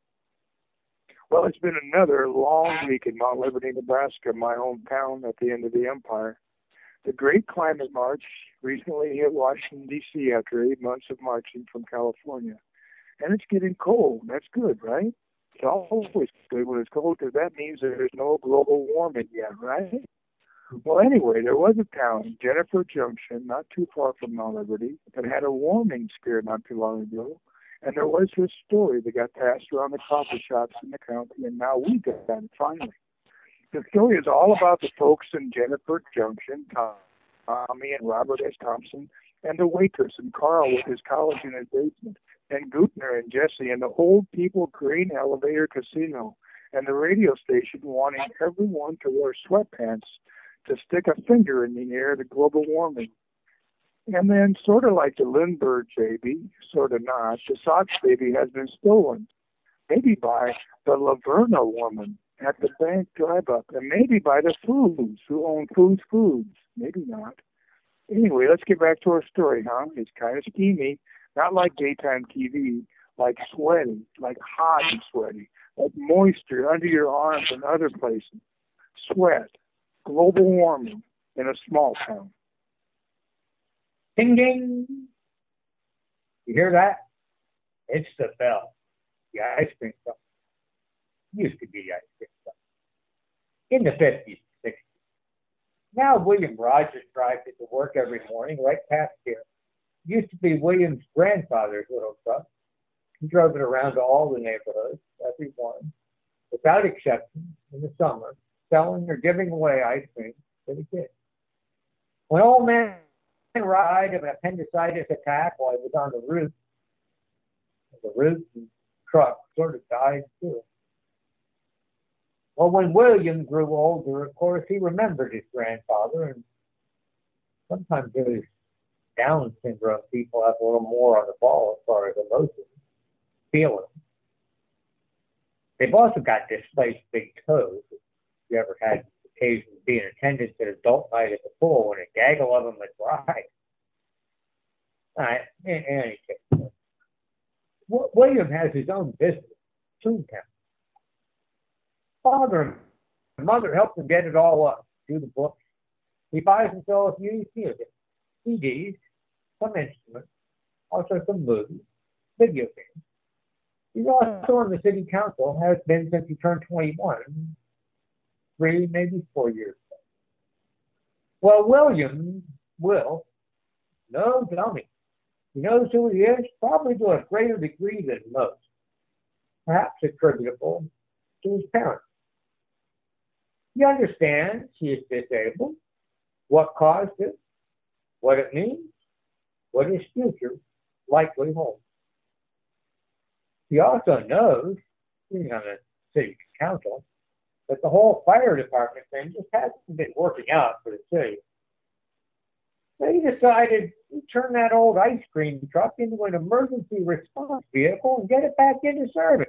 Well, it's been another long week in Mount Liberty, Nebraska, my hometown at the end of the empire. The Great Climate March recently hit Washington, D C after eight months of marching from California. And it's getting cold. That's good, right? It's always good when it's cold because that means there's no global warming yet, right? Well, anyway, there was a town, Jennifer Junction, not too far from Mount Liberty, that had a warming scare not too long ago. And there was this story that got passed around the coffee shops in the county, and now we got it finally. The story is all about the folks in Jennifer Junction, Tommy and Robert S. Thompson, and the waitress and Carl with his college in his basement, and Gutner and Jesse, and the Old People Green Elevator Casino, and the radio station wanting everyone to wear sweatpants to stick a finger in the air to global warming. And then, sort of like the Lindbergh baby, sort of not, the Sox baby has been stolen. Maybe by the Laverna woman at the bank drive-up, and maybe by the Foods who own Foods Foods. Maybe not. Anyway, let's get back to our story, huh? It's kind of schemy, not like daytime T V, like sweaty, like hot and sweaty, like moisture under your arms and other places. Sweat, global warming in a small town. Ding, ding. You hear that? It's the bell. The ice cream company. Used to be the ice cream company. In the fifties, sixties. Now William Rogers drives it to work every morning right past here. Used to be William's grandfather's little truck. He drove it around to all the neighborhoods, every one, without exception, in the summer, selling or giving away ice cream to the kids. When old man died of an appendicitis attack while he was on the route, the route and truck sort of died too. Well, when William grew older, of course, he remembered his grandfather, and sometimes those Down syndrome people have a little more on the ball as far as emotions, feelings. They've also got displaced big toes. If you ever had occasion to be in attendance at adult night at the pool when a gaggle of them would cry. All right, in, in any case, William has his own business, Toontown. Father and mother helped him get it all up, do the books. He buys and sells used music, C Ds, some instruments, also some movies, video games. He's also on the city council, has been since he turned twenty-one, three, maybe four years ago. Well, William, Will, no dummy. He knows who he is, probably to a greater degree than most, perhaps attributable to his parents. He understands he is disabled, what caused it, what it means, what his future likely holds. He also knows, being on the city council, that the whole fire department thing just hasn't been working out for the city. So he decided to turn that old ice cream truck into an emergency response vehicle and get it back into service.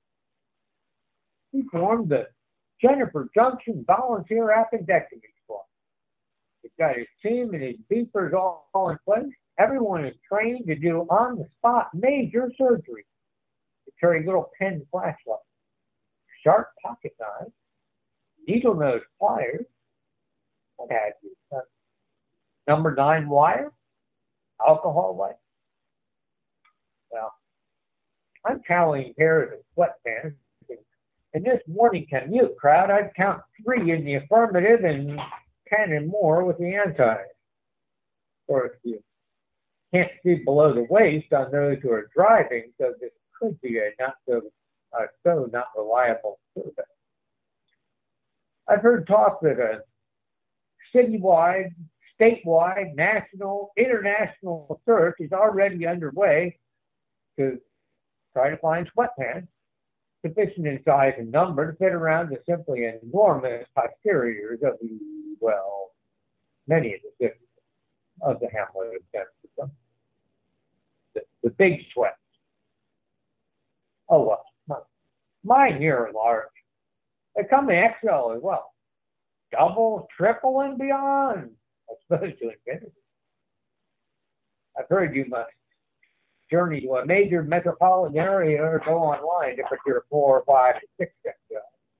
He formed the Jennifer Junction Volunteer Appendectomy Squad. He's got his team and his beepers all, all in place. Everyone is trained to do on-the-spot major surgery. They carry little pen flashlights, sharp pocket knives, needle-nose pliers. What have you? Uh, number nine wire, alcohol wipe. Well, I'm counting pairs of sweatpants. In this morning commute crowd, I'd count three in the affirmative and ten and more with the anti. Of course, you can't see below the waist on those who are driving, so this could be a not so, uh, so not reliable survey. I've heard talk that a citywide, statewide, national, international search is already underway to try to find sweatpants sufficient in size and number to fit around the simply enormous posteriors of the, well, many of the cities of the hamlet of San Francisco. The, the big sweats. Oh, well, my, mine here are large. They come in X L as well. Double, triple, and beyond. I suppose to infinity. I've heard you must journey to a major metropolitan area or go online to procure four, five, and six X L.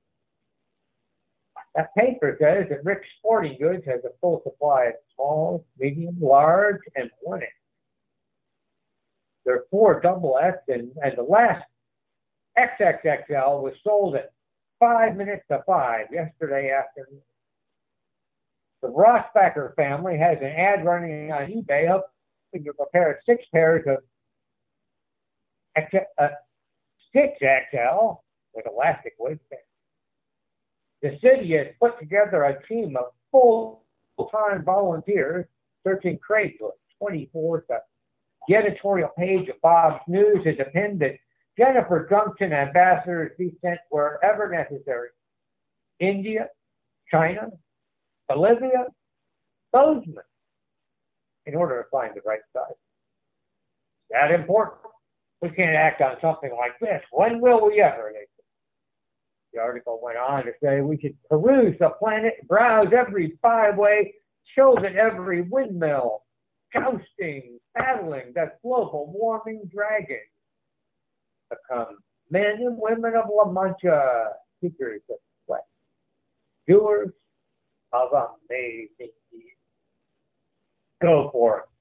That paper says that Rick's Sporting Goods has a full supply of small, medium, large, and one X. There are four double S, and, and the last X X X L was sold at five minutes to five yesterday afternoon. The Rossbacher family has an ad running on eBay hoping to prepare six pairs of X, uh, six X L with elastic waistbands. The city has put together a team of full-time volunteers searching Craigslist twenty-four seven. The editorial page of Bob's News has pinned that Jennifer Junction ambassadors be sent wherever necessary. India, China, Bolivia, Bozeman, in order to find the right size. That important. We can't act on something like this. When will we ever? The article went on to say we should peruse the planet, browse every byway, shows at every windmill, jousting, battling that global warming dragon. Become men and women of La Mancha, seekers of sweat, doers of amazing deeds. Go for it.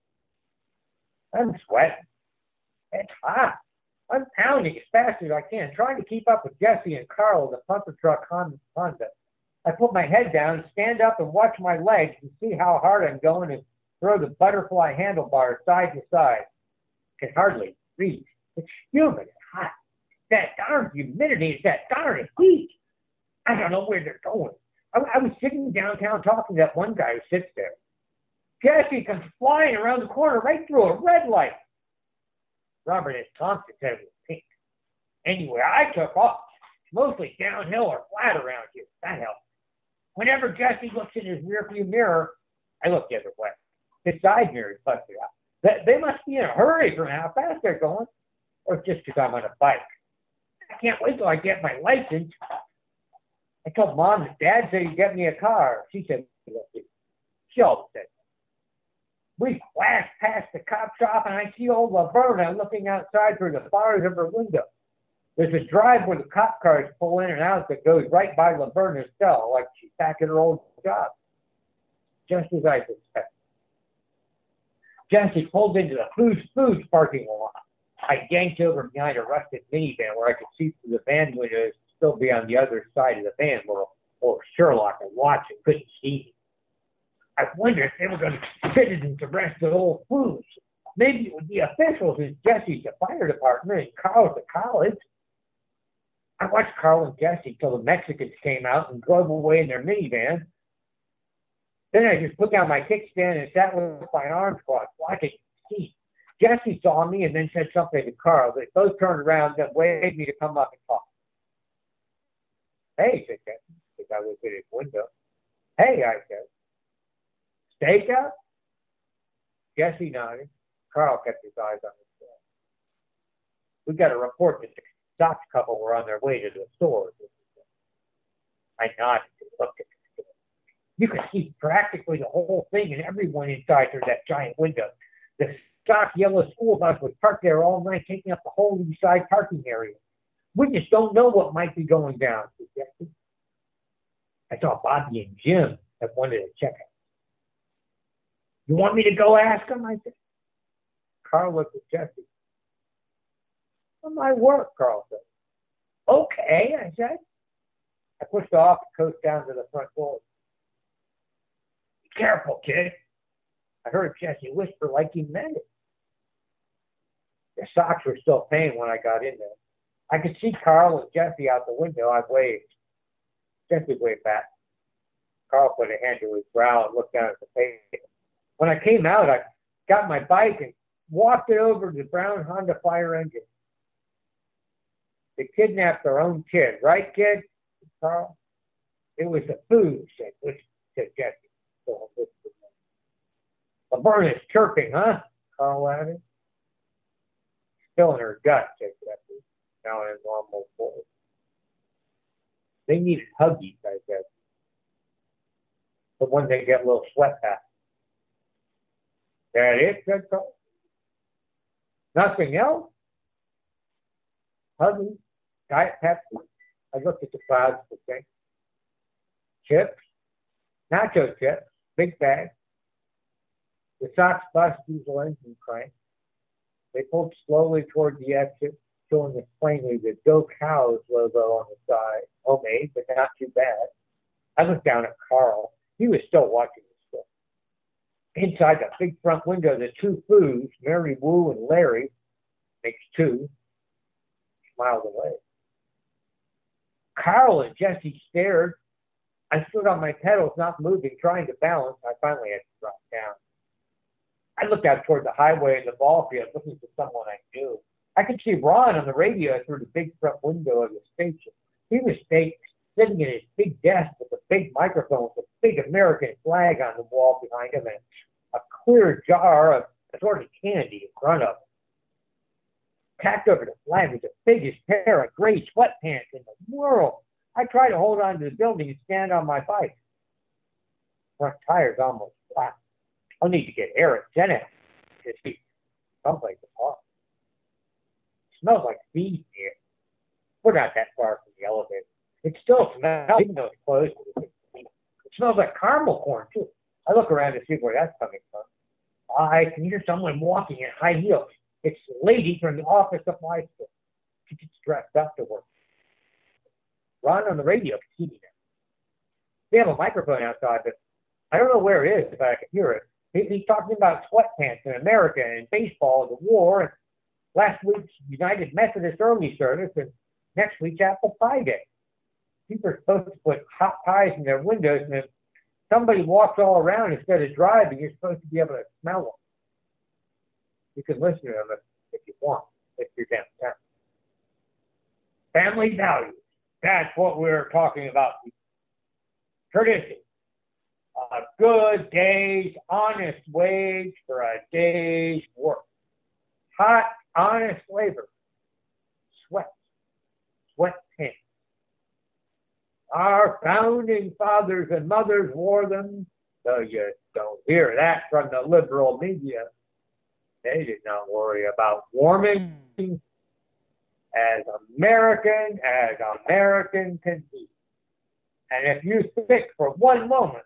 I'm sweating. It's hot. I'm pounding as fast as I can, trying to keep up with Jesse and Carl in the pumper truck Honda. I put my head down, stand up, and watch my legs to see how hard I'm going and throw the butterfly handlebars side to side. Can hardly breathe. It's humid and hot. That darn humidity is that darn heat. I don't know where they're going. I, I was sitting downtown talking to that one guy who sits there. Jesse comes flying around the corner right through a red light. Robert S. Thompson said it was pink. Anyway, I took off. Mostly downhill or flat around here. That helps. Whenever Jesse looks in his rearview mirror, I look the other way. His side mirror is busted out. They, they must be in a hurry from how fast they're going. Or just because I'm on a bike. I can't wait till I get my license. I told Mom that Dad said he'd get me a car. She said, she always said. We flashed past the cop shop, and I see old Laverna looking outside through the bars of her window. There's a drive where the cop cars pull in and out that goes right by Laverna's cell, like she's back at her old job. Just as I suspected. Jesse pulled into the Foods Foods parking lot. I yanked over behind a rusted minivan where I could see through the van windows and still be on the other side of the van where old Sherlock and Watson couldn't see me. I wonder if they were going to fit it into the rest of Old Foods. Maybe it would be official since Jesse's the fire department and Carl's the college. I watched Carl and Jesse till the Mexicans came out and drove away in their minivan. Then I just put down my kickstand and sat with my arms crossed, watching the seat. Jesse saw me and then said something to Carl. They both turned around and waved me to come up and talk. Hey, said Jesse, because I was at his window. Hey, I said. Stakeout? Jesse nodded. Carl kept his eyes on his phone. We got a report that the Sox couple were on their way to the store. I nodded and looked at the store. You could see practically the whole thing and everyone inside through that giant window. The stock yellow school bus was parked there all night, taking up the whole east side parking area. We just don't know what might be going down. I saw Bobby and Jim at one of the checkouts. You want me to go ask them? I said. Carl looked at Jesse. Well, my work, Carl said. Okay, I said. I pushed the office coat down to the front door. Be careful, kid. I heard Jesse whisper like he meant it. The socks were still paying when I got in there. I could see Carl and Jesse out the window. I waved. Jesse waved back. Carl put a hand to his brow and looked down at the paper. When I came out, I got my bike and walked it over to the brown Honda Fire Engine. They kidnapped their own kid, right, kid? Carl? It was the food, said, said Jesse. So Laverna's chirping, huh? Carl added. Still in her gut, said Jesse, now in a normal voice. They needed huggies, I said. But when they get a little sweat back. That it, said Carl. Nothing else? Huggies, Diet Pepsi. I looked at the clouds for things. Chips, nacho chips, big bag. The Sox bus diesel engine crank. They pulled slowly toward the exit, showing us plainly the Go Cows logo on the side. Homemade, but not too bad. I looked down at Carl. He was still watching the stuff. Inside the big front window, the two foos, Mary Wu and Larry, makes two, smiled away. Carl and Jesse stared. I stood on my pedals, not moving, trying to balance. I finally had to drop down. I looked out toward the highway and the ball field, looking for someone I knew. I could see Ron on the radio through the big front window of the station. He was sitting at his big desk with a big microphone with a big American flag on the wall behind him and a clear jar of assorted candy in front of him. Tacked over the flag was the biggest pair of gray sweatpants in the world. I tried to hold on to the building and stand on my bike. Front tire's almost flat. I'll need to get air at Senate to see someplace to park. It smells like feed here. We're not that far from the elevator. It still smells, even though it's closed. It smells like caramel corn, too. I look around to see where that's coming from. I can hear someone walking in high heels. It's a lady from the office supply store. She gets dressed up to work. Ron on the radio can see me now. They have a microphone outside, but I don't know where it is, but I can hear it. He, he's talking about sweatpants in America and baseball and the war, and last week's United Methodist early service, and next week's Apple Pie Day. People are supposed to put hot pies in their windows, and if somebody walks all around instead of driving, you're supposed to be able to smell them. You can listen to them if, if you want, if you're downtown. Family values. That's what we're talking about. Tradition. A good day's honest wage for a day's work. Hot, honest labor. Sweat. Sweat pants. Our founding fathers and mothers wore them, though you don't hear that from the liberal media. They did not worry about warming. As American as American can be. And if you think for one moment,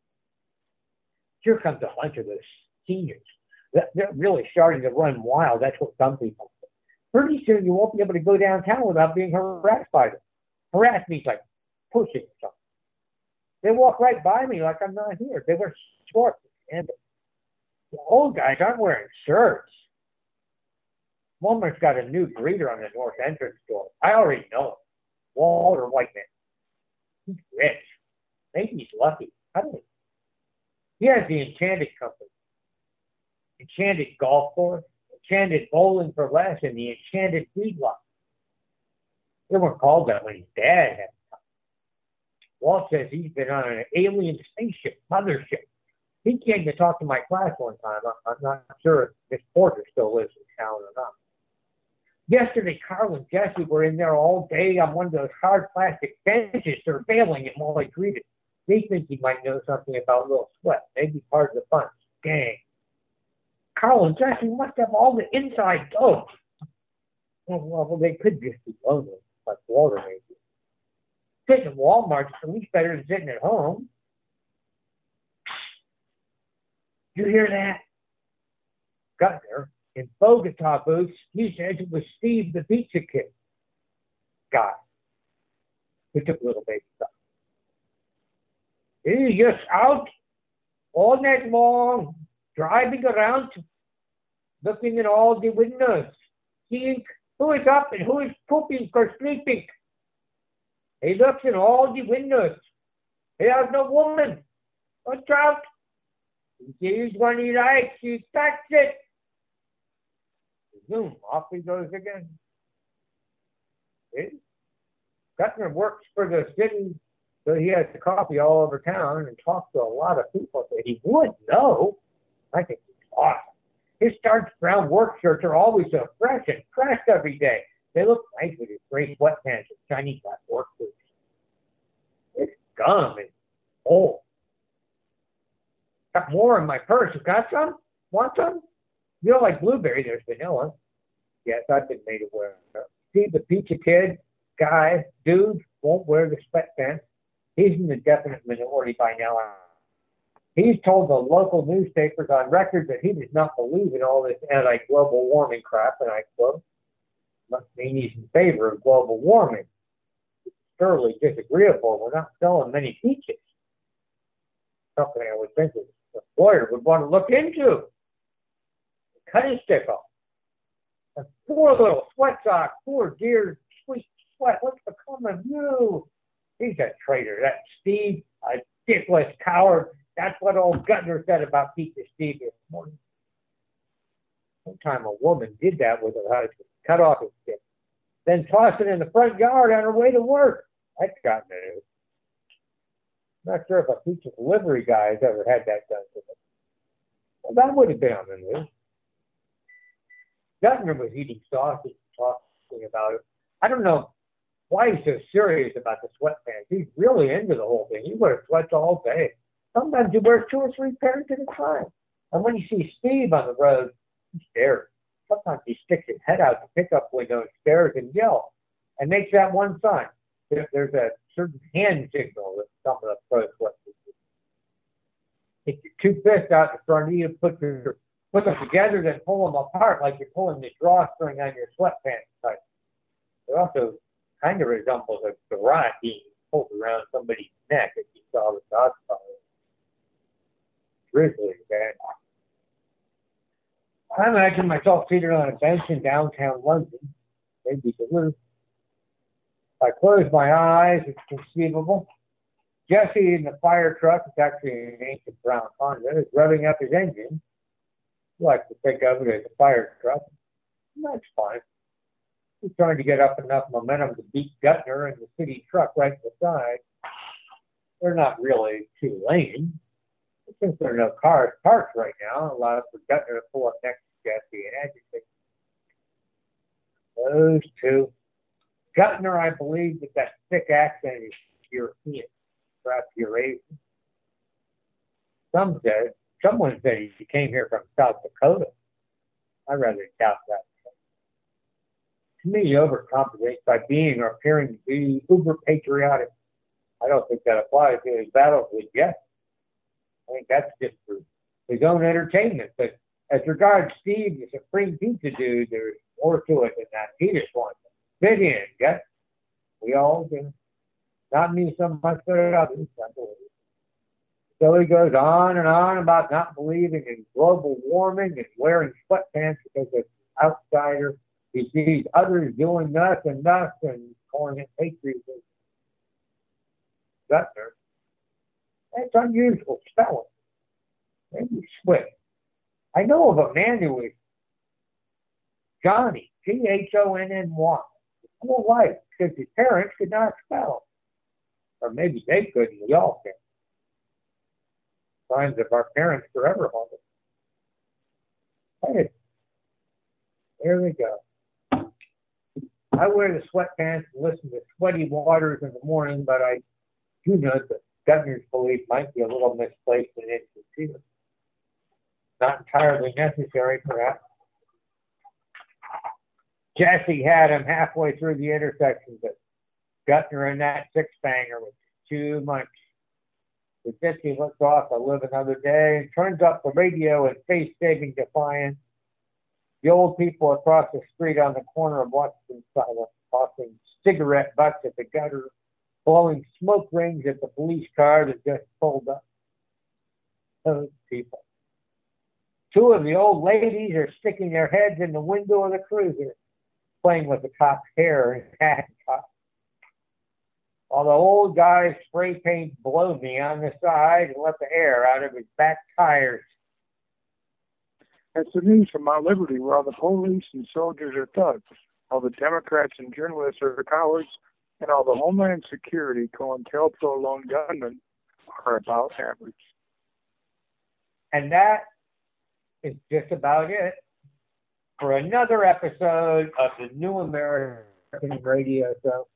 here comes a bunch of those seniors. They're really starting to run wild. That's what some people say. Pretty soon you won't be able to go downtown without being harassed by them. Harass means like pushing something. They walk right by me like I'm not here. They wear shorts and the old guys aren't wearing shirts. Walmart's got a new greeter on the north entrance door. I already know him. Walter Whiteman. He's rich. Maybe he's lucky. I don't know. He has the Enchanted Company, Enchanted Golf Course, Enchanted Bowling for Less, and the Enchanted Feedlot. They weren't called that when his dad had them. Walt says he's been on an alien spaceship, mothership. He came to talk to my class one time. I'm not sure if Miss Porter still lives in town or not. Yesterday, Carl and Jesse were in there all day on one of those hard plastic benches surveilling him while he greeted. They think he might know something about Little Sweat, maybe part of the bunch. Gang. Carl and Jesse must have all the inside dope. Oh, well, well, they could just be lonely, like Walter maybe. Sitting at Walmart's at least better than sitting at home. You hear that? Guttner, in Bogota boots, he says it was Steve the Pizza Kid guy who took little baby stuff. He's just out all night long, driving around, looking in all the windows, seeing who is up and who is pooping or sleeping. He looks in all the windows. He has no woman. Watch out. He sees one he likes. He touches it. Zoom, off he goes again. See? Guttner works for the city, so he has to copy all over town and talk to a lot of people that he would know. I think he's awesome. His Starch Brown work shirts are always so fresh and pressed every day. They look nice with his gray sweatpants and shiny black work boots. It's gum and old. Got more in my purse. You got some? Want some? You don't like blueberry, there's vanilla. Yes, I've been made aware. See, the Pizza Kid guy, dude, won't wear the sweatpants. He's in the definite minority by now. He's told the local newspapers on record that he does not believe in all this anti-global warming crap, and I quote, must mean he's in favor of global warming. It's thoroughly disagreeable. We're not selling many peaches. Something I would think an employer would want to look into. Cut his stick off. A poor little sweat sock, poor dear sweet sweat. What's become of you? He's a traitor. That Steve, a dickless coward. That's what old Guttner said about Pizza Steve this morning. One time a woman did that with her husband, cut off his stick, then tossed it in the front yard on her way to work. That's got news. Not sure if a pizza delivery guy has ever had that done to him. Well, that would have been on the news. Guttner was eating sausage and talking about it. I don't know why he's so serious about the sweatpants. He's really into the whole thing. He wears sweats all day. Sometimes he wears two or three pairs at a time. And when he sees Steve on the road, he stares. Sometimes he sticks his head out the pickup window and stares and yells and makes that one sign. There's a certain hand signal that some of the pro sweats do. If your two fists out in front of you, put, your, put them together, then pull them apart like you're pulling the drawstring on your sweatpants tight. It also kind of resembles a garrote being pulled around somebody's neck if you saw the dog collar. Grizzly, man. I imagine myself seated on a bench in downtown London, maybe the roof. If I close my eyes, it's conceivable. Jesse in the fire truck, it's actually an ancient brown Honda, is revving up his engine. I like to think of it as a fire truck. That's fine. He's trying to get up enough momentum to beat Guttner and the city truck right beside. They're not really two lanes. Since there are no cars parked right now, it allows for Guttner to pull up next to Jesse and agitate. Those two. Guttner, I believe, with that thick accent is European, perhaps Eurasian. Some said, someone said he came here from South Dakota. I rather doubt that. To me, he overcompensates by being or appearing to be uber patriotic. I don't think that applies to his battles with Jesse. I think that's just for his own entertainment. But as regards Steve, the Supreme Pizza dude, there's more to it than that. He just wants to fit in, yes? We all do. Not me so much, but others, I believe. So he goes on and on about not believing in global warming and wearing sweatpants because it's an outsider. He sees others doing this and this and calling it patriotism. Guttner. That's unusual spelling. Maybe Swift. I know of a man who was Johnny, G H O N N Y, his whole life, because his parents could not spell. Or maybe they couldn't, we all can. Signs of our parents forever haunted. Hey, there we go. I wear the sweatpants and listen to Sweaty Waters in the morning, but I do know that Guttner's belief might be a little misplaced and insincere. not entirely necessary, perhaps. Jesse had him halfway through the intersection, but Guttner in that six-banger was too much. With this, he looks off to live another day and turns up the radio in face-saving defiance. The old people across the street on the corner of Washington silent, tossing cigarette butts at the gutter, blowing smoke rings at the police car that just pulled up. Those people. Two of the old ladies are sticking their heads in the window of the cruiser, playing with the cop's hair and handcuffs. While the old guy spray paints Blow Me on the side and let the air out of his back tires. That's the news from Mount Liberty, where all the police and soldiers are thugs, all the Democrats and journalists are cowards, and all the Homeland Security COINTELPRO lone gunmen are about average. And that is just about it for another episode of the New American Radio Show.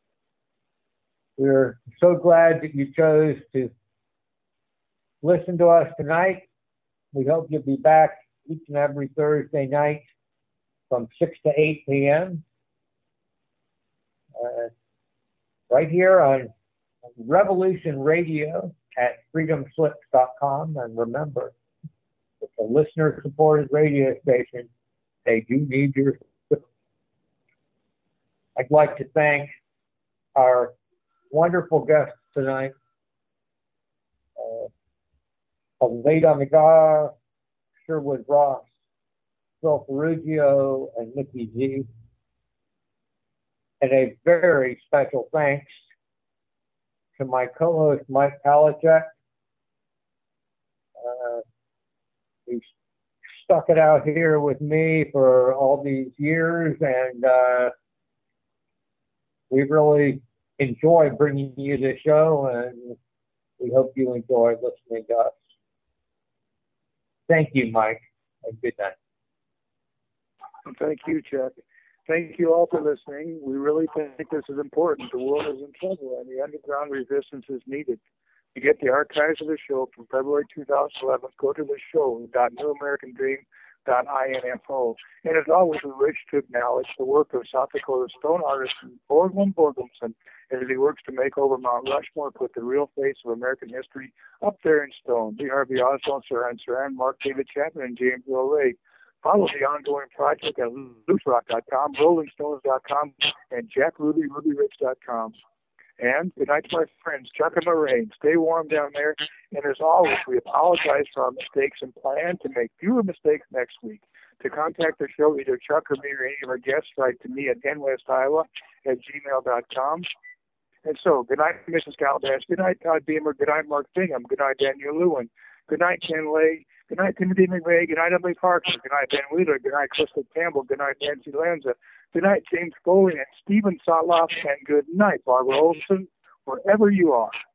We're so glad that you chose to listen to us tonight. We hope you'll be back each and every Thursday night from six to eight p.m. Uh, right here on Revolution Radio at freedom slips dot com. And remember, it's a listener-supported radio station. They do need your support. I'd like to thank our wonderful guests tonight. Uh, late on the Gar, Sherwood Ross, Phil Ferrugio, and Mickey Z. And a very special thanks to my co-host, Mike Palachuk. Uh, he's stuck it out here with me for all these years, and uh, we really enjoy bringing you the show, and we hope you enjoy listening to us. Thank you, Mike, and good night. Thank you, Chuck. Thank you all for listening. We really think this is important. The world is in trouble, and the underground resistance is needed. To get the archives of the show from February two thousand eleven, go to the show dot new american dream dot info. And as always, we wish to acknowledge the work of South Dakota stone artist Borglum Borglumson as he works to make over Mount Rushmore, put the real face of American history up there in stone. B. Harvey Oswald, Saran Saran, Mark David Chapman, and James Earl Ray. Follow the ongoing project at loose rock dot com, rolling stones dot com, and jack ruby ruby rich dot com. And good night to my friends, Chuck and Lorraine. Stay warm down there. And as always, we apologize for our mistakes and plan to make fewer mistakes next week. To contact the show, either Chuck or me or any of our guests, write to me at n west iowa at gmail dot com. And so, good night, Missus Calabash. Good night, Todd Beamer. Good night, Mark Bingham. Good night, Daniel Lewin. Good night, Ken Lay. Good night, Timothy McVeigh. Good night, Emily Parker. Good night, Ben Wheeler. Good night, Crystal Campbell. Good night, Nancy Lanza. Good night, James Foley and Stephen Sotloff. And good night, Barbara Olson, wherever you are.